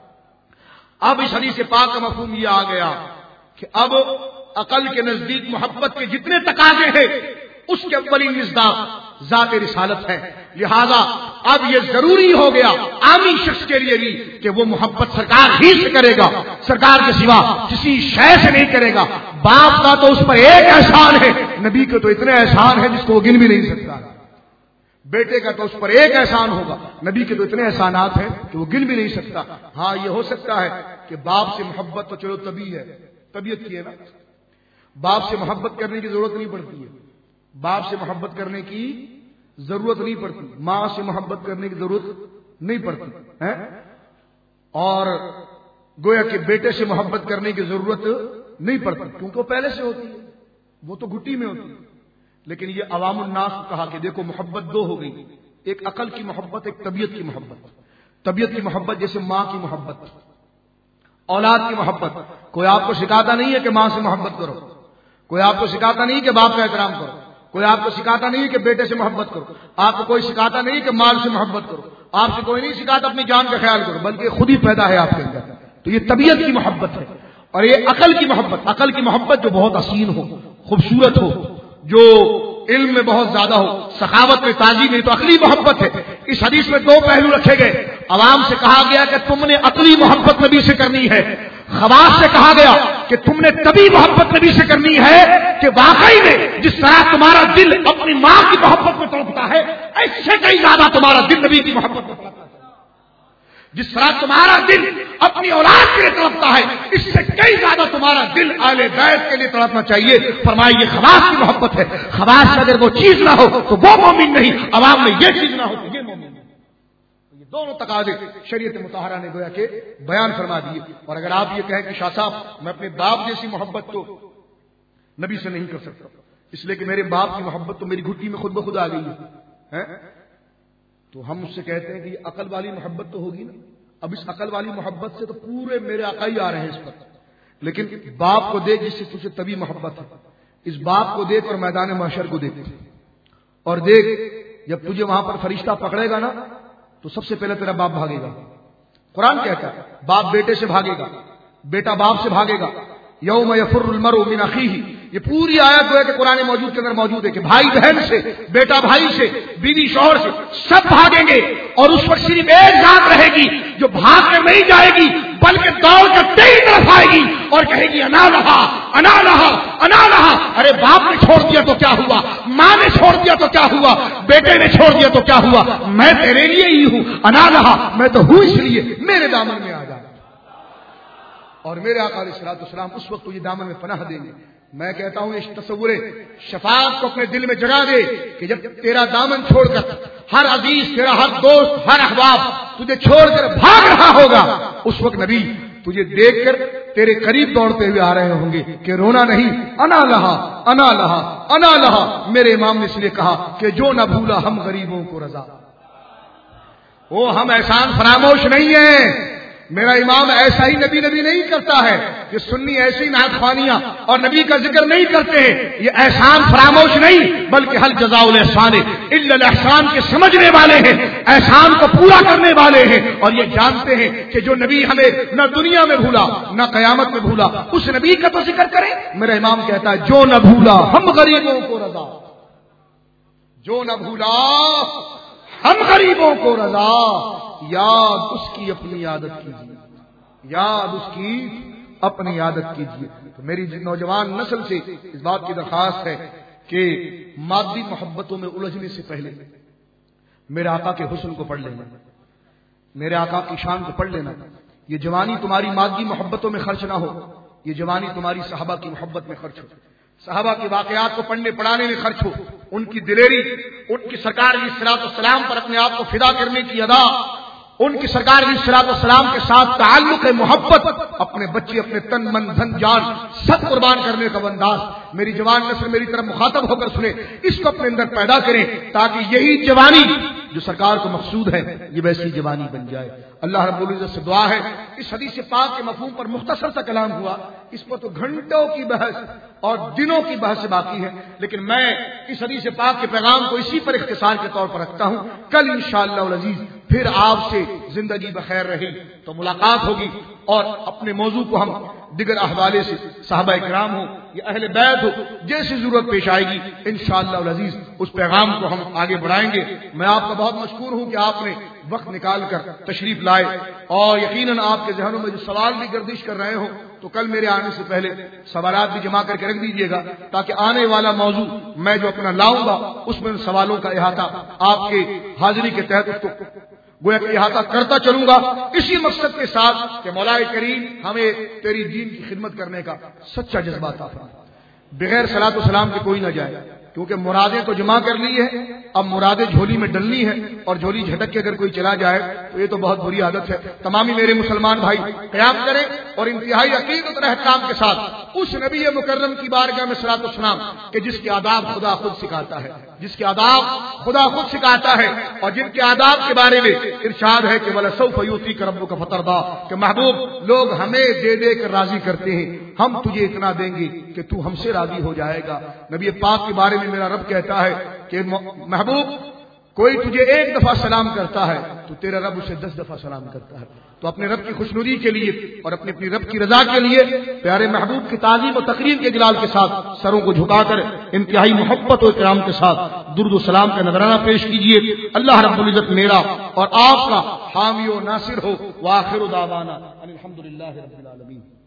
اب اس حدیث پاک کا مفہوم یہ آ گیا کہ اب عقل کے نزدیک محبت کے جتنے تقاضے ہیں اس کے اولین مصداق ذات رسالت ہے. لہذا اب یہ ضروری ہو گیا عامی شخص کے لیے بھی کہ وہ محبت سرکار ہی سے کرے گا, سرکار کے سوا کسی شے سے نہیں کرے گا. باپ کا تو اس پر ایک احسان ہے, نبی کے تو اتنے احسان ہے جس کو وہ گن بھی نہیں سکتا. بیٹے کا تو اس پر ایک احسان ہوگا, نبی کے تو اتنے احسانات ہیں کہ وہ گن بھی نہیں سکتا. ہاں یہ ہو سکتا ہے کہ باپ سے محبت تو چلو طبیعی ہے, طبیعت کی ہے نا, باپ سے محبت کرنے کی ضرورت نہیں پڑتی ہے, باپ سے محبت کرنے کی ضرورت نہیں پڑتی, ماں سے محبت کرنے کی ضرورت نہیں پڑتی ہے, اور گویا کہ بیٹے سے محبت کرنے کی ضرورت نہیں پڑتی کیونکہ وہ پہلے سے ہوتی ہے, وہ تو گھٹی میں ہوتی ہے. لیکن یہ عوام الناس کو کہا کہ دیکھو محبت دو ہو گئی, ایک عقل کی محبت، ایک طبیعت کی محبت. طبیعت کی محبت جیسے ماں کی محبت، اولاد کی محبت. کوئی آپ کو سکھاتا نہیں ہے کہ ماں سے محبت کرو، کوئی آپ کو سکھاتا نہیں کہ باپ کا احترام کرو، کوئی آپ کو سکھاتا نہیں کہ بیٹے سے محبت کرو، آپ کو کوئی سکھاتا نہیں کہ مال سے محبت کرو، آپ سے کوئی نہیں سکھاتا اپنی جان کا خیال کرو، بلکہ خود ہی پیدا ہے آپ کے اندر. تو یہ طبیعت کی محبت ہے. اور یہ عقل کی محبت، عقل کی محبت جو بہت حسین ہو، خوبصورت ہو، جو علم میں بہت زیادہ ہو، سخاوت میں تازی نہیں، تو عقلی محبت ہے. اس حدیث میں دو پہلو رکھے گئے. عوام سے کہا گیا کہ تم نے عقلی محبت نبی سے کرنی ہے، خواص سے کہا گیا کہ تم نے طبی محبت نبی سے کرنی ہے. کہ واقعی میں جس طرح تمہارا دل اپنی ماں کی محبت میں تڑپتا ہے، ایسے کئی زیادہ تمہارا دل نبی کی محبت میں تڑپتا ہے. جس طرح تمہارا دل اپنی اولاد کے لیے تڑپتا ہے، اس سے کئی زیادہ تمہارا دل اہل بیت کے لیے تڑپنا چاہیے. فرمایا یہ خواص کی محبت ہے. خواص میں اگر وہ چیز نہ ہو تو وہ مومن نہیں، عوام میں یہ چیز نہ ہو تو یہ مومن نہیں. یہ دونوں تقاضے شریعت مطہرہ نے گویا کہ بیان فرما دیے. اور اگر آپ یہ کہیں کہ شاہ صاحب میں اپنے باپ جیسی محبت تو نبی سے نہیں کر سکتا، اس لیے کہ میرے باپ کی محبت تو میری گھٹی میں خود بخود آ گئی ہے، تو ہم اس سے کہتے ہیں کہ یہ عقل والی محبت تو ہوگی نا. اب اس عقل والی محبت سے تو پورے میرے آقا ہی آ رہے ہیں اس پر. لیکن باپ کو دیکھ جس سے تجھے طبی محبت ہے، اس باپ کو دیکھ اور میدان محشر کو دیکھ، اور دیکھ جب تجھے وہاں پر فرشتہ پکڑے گا نا تو سب سے پہلے تیرا باپ بھاگے گا. قرآن کہتا ہے باپ بیٹے سے بھاگے گا، بیٹا باپ سے بھاگے گا. یوم یفر المرء من اخیہ، یہ پوری آیت جو ہے کہ قرآن موجود کے اندر موجود ہے کہ بھائی بہن سے، بیٹا بھائی سے، بیوی شوہر سے سب بھاگیں گے. اور اس وقت صرف ایک ذات رہے گی جو بھاگ کر نہیں جائے گی بلکہ دوڑ کر تیری طرف آئے گی اور کہے گی انا لہا انا لہا انا لہا. ارے باپ نے چھوڑ دیا تو کیا ہوا، ماں نے چھوڑ دیا تو کیا ہوا، بیٹے نے چھوڑ دیا تو کیا ہوا، میں تیرے لیے ہی ہوں. انا لہا، میں تو ہوں اس لیے میرے دامن میں آ جا. اور میرے آقا علیہ الصلوۃ والسلام اس وقت تجھے دامن میں پناہ دیں گے. میں کہتا ہوں اس تصور شفاعت کو اپنے دل میں جگا دے کہ جب تیرا دامن چھوڑ کر ہر عزیز، تیرا ہر دوست، ہر احباب تجھے چھوڑ کر بھاگ رہا ہوگا، اس وقت نبی تجھے دیکھ کر تیرے قریب دوڑتے ہوئے آ رہے ہوں گے کہ رونا نہیں، انا لہا انا لہا انا لہا. میرے امام نے اس لیے کہا کہ جو نہ بھولا ہم غریبوں کو رضا، وہ ہم احسان فراموش نہیں ہیں. میرا امام ایسا ہی نبی نہیں کرتا ہے کہ سنی ایسی نعت خوانیاں اور نبی کا ذکر نہیں کرتے ہیں. یہ احسان فراموش نہیں بلکہ حل جزاء الاحسان الا الاحسان کے سمجھنے والے ہیں، احسان کو پورا کرنے والے ہیں. اور یہ جانتے ہیں کہ جو نبی ہمیں نہ دنیا میں بھولا نہ قیامت میں بھولا، اس نبی کا تو ذکر کریں. میرا امام کہتا ہے جو نہ بھولا ہم غریبوں کو رضا، جو نہ بھولا ہم غریبوں کو رضا. یاد اس کی اپنی عادت کیجیے، یاد اس کی اپنی عادت کیجیے. تو میری نوجوان نسل سے اس بات کی درخواست ہے کہ مادی محبتوں میں الجھنے سے پہلے میرے آقا کے حسن کو پڑھ لینا، میرے آقا کی شان کو پڑھ لینا. یہ جوانی تمہاری مادی محبتوں میں خرچ نہ ہو، یہ جوانی تمہاری صحابہ کی محبت میں خرچ ہو، صحابہ کے واقعات کو پڑھنے پڑھانے میں خرچ ہو، ان کی دلیری، ان کی سرکار علیہ الصلوۃ والسلام پر اپنے آپ کو فدا کرنے کی ادا، ان کی سرکار علیہ الصلوۃ والسلام کے ساتھ تعلق محبت، اپنے بچے، اپنے تن من دھن جان سب قربان کرنے کا انداز. میری جوان نسل میری طرف مخاطب ہو کر سنے، اس کو اپنے اندر پیدا کریں تاکہ یہی جوانی جو سرکار کو مقصود ہے یہ ویسی جوانی بن جائے. اللہ رب العزت سے دعا ہے. اس حدیث پاک کے مفہوم پر مختصر سا کلام ہوا، اس پر تو گھنٹوں کی بحث اور دنوں کی بحث باقی ہے، لیکن میں اس حدیث پاک کے پیغام کو اسی پر اختصار کے طور پر رکھتا ہوں. کل انشاءاللہ العزیز پھر آپ سے زندگی بخیر رہی تو ملاقات ہوگی اور اپنے موضوع کو ہم دیگر احوالے سے صحابہ کرام ہو یا اہل بیت ہو جیسی ضرورت پیش آئے گی انشاءاللہ العزیز اس پیغام کو ہم آگے بڑھائیں گے. میں آپ کا بہت مشکور ہوں کہ آپ نے وقت نکال کر تشریف لائے اور یقیناً آپ کے ذہنوں میں جو سوال بھی گردش کر رہے ہوں تو کل میرے آنے سے پہلے سوالات بھی جمع کر کے رکھ دیجیے گا تاکہ آنے والا موضوع میں جو اپنا لاؤں گا اس میں سوالوں کا احاطہ آپ کے حاضری کے تحت اس کو گویا کہ احاطہ کرتا چلوں گا، اسی مقصد کے ساتھ کہ مولا کریم ہمیں تیری دین کی خدمت کرنے کا سچا جذبہ عطا فرمائے. بغیر صلاۃ و سلام کے کوئی نہ جائے. کیونکہ مرادیں تو جمع کر لی ہے، اب مرادیں جھولی میں ڈلنی ہے، اور جھولی جھٹک کے اگر کوئی چلا جائے تو یہ تو بہت بری عادت ہے۔ تمامی میرے مسلمان بھائی قیام کریں اور انتہائی عقیدت اور احترام کے ساتھ اس نبی مکرم کی بارگاہ میں صلاۃ و سلام کہ جس کے آداب خدا خود سکھاتا ہے، جس کے آداب خدا خود سکھاتا ہے، اور جن کے آداب کے بارے میں ارشاد ہے کہ وَلَسَوْفَ يُؤْتِيكَ رَبُّكَ فَتَرْضَىٰ، کہ محبوب لوگ ہمیں دے دے کر راضی کرتے ہیں، ہم تجھے اتنا دیں گے کہ تو ہم سے راضی ہو جائے گا۔ نبی پاک کے بارے میں میرا رب کہتا ہے کہ محبوب کوئی تجھے ایک دفعہ سلام کرتا ہے تو تیرا رب اسے 10 دفعہ سلام کرتا ہے۔ تو اپنے رب کی خوشنودی کے لیے اور اپنی رب کی رضا کے لیے پیارے محبوب کی تعظیم و تقریم کے جلال کے ساتھ سروں کو جھکا کر انتہائی محبت و اکرام کے ساتھ درود و سلام کا نذرانہ پیش کیجیے۔ اللہ رب العزت میرا اور آپ کا حامی و ناصر ہو۔ وآخر دعوانا الحمدللہ رب العالمین۔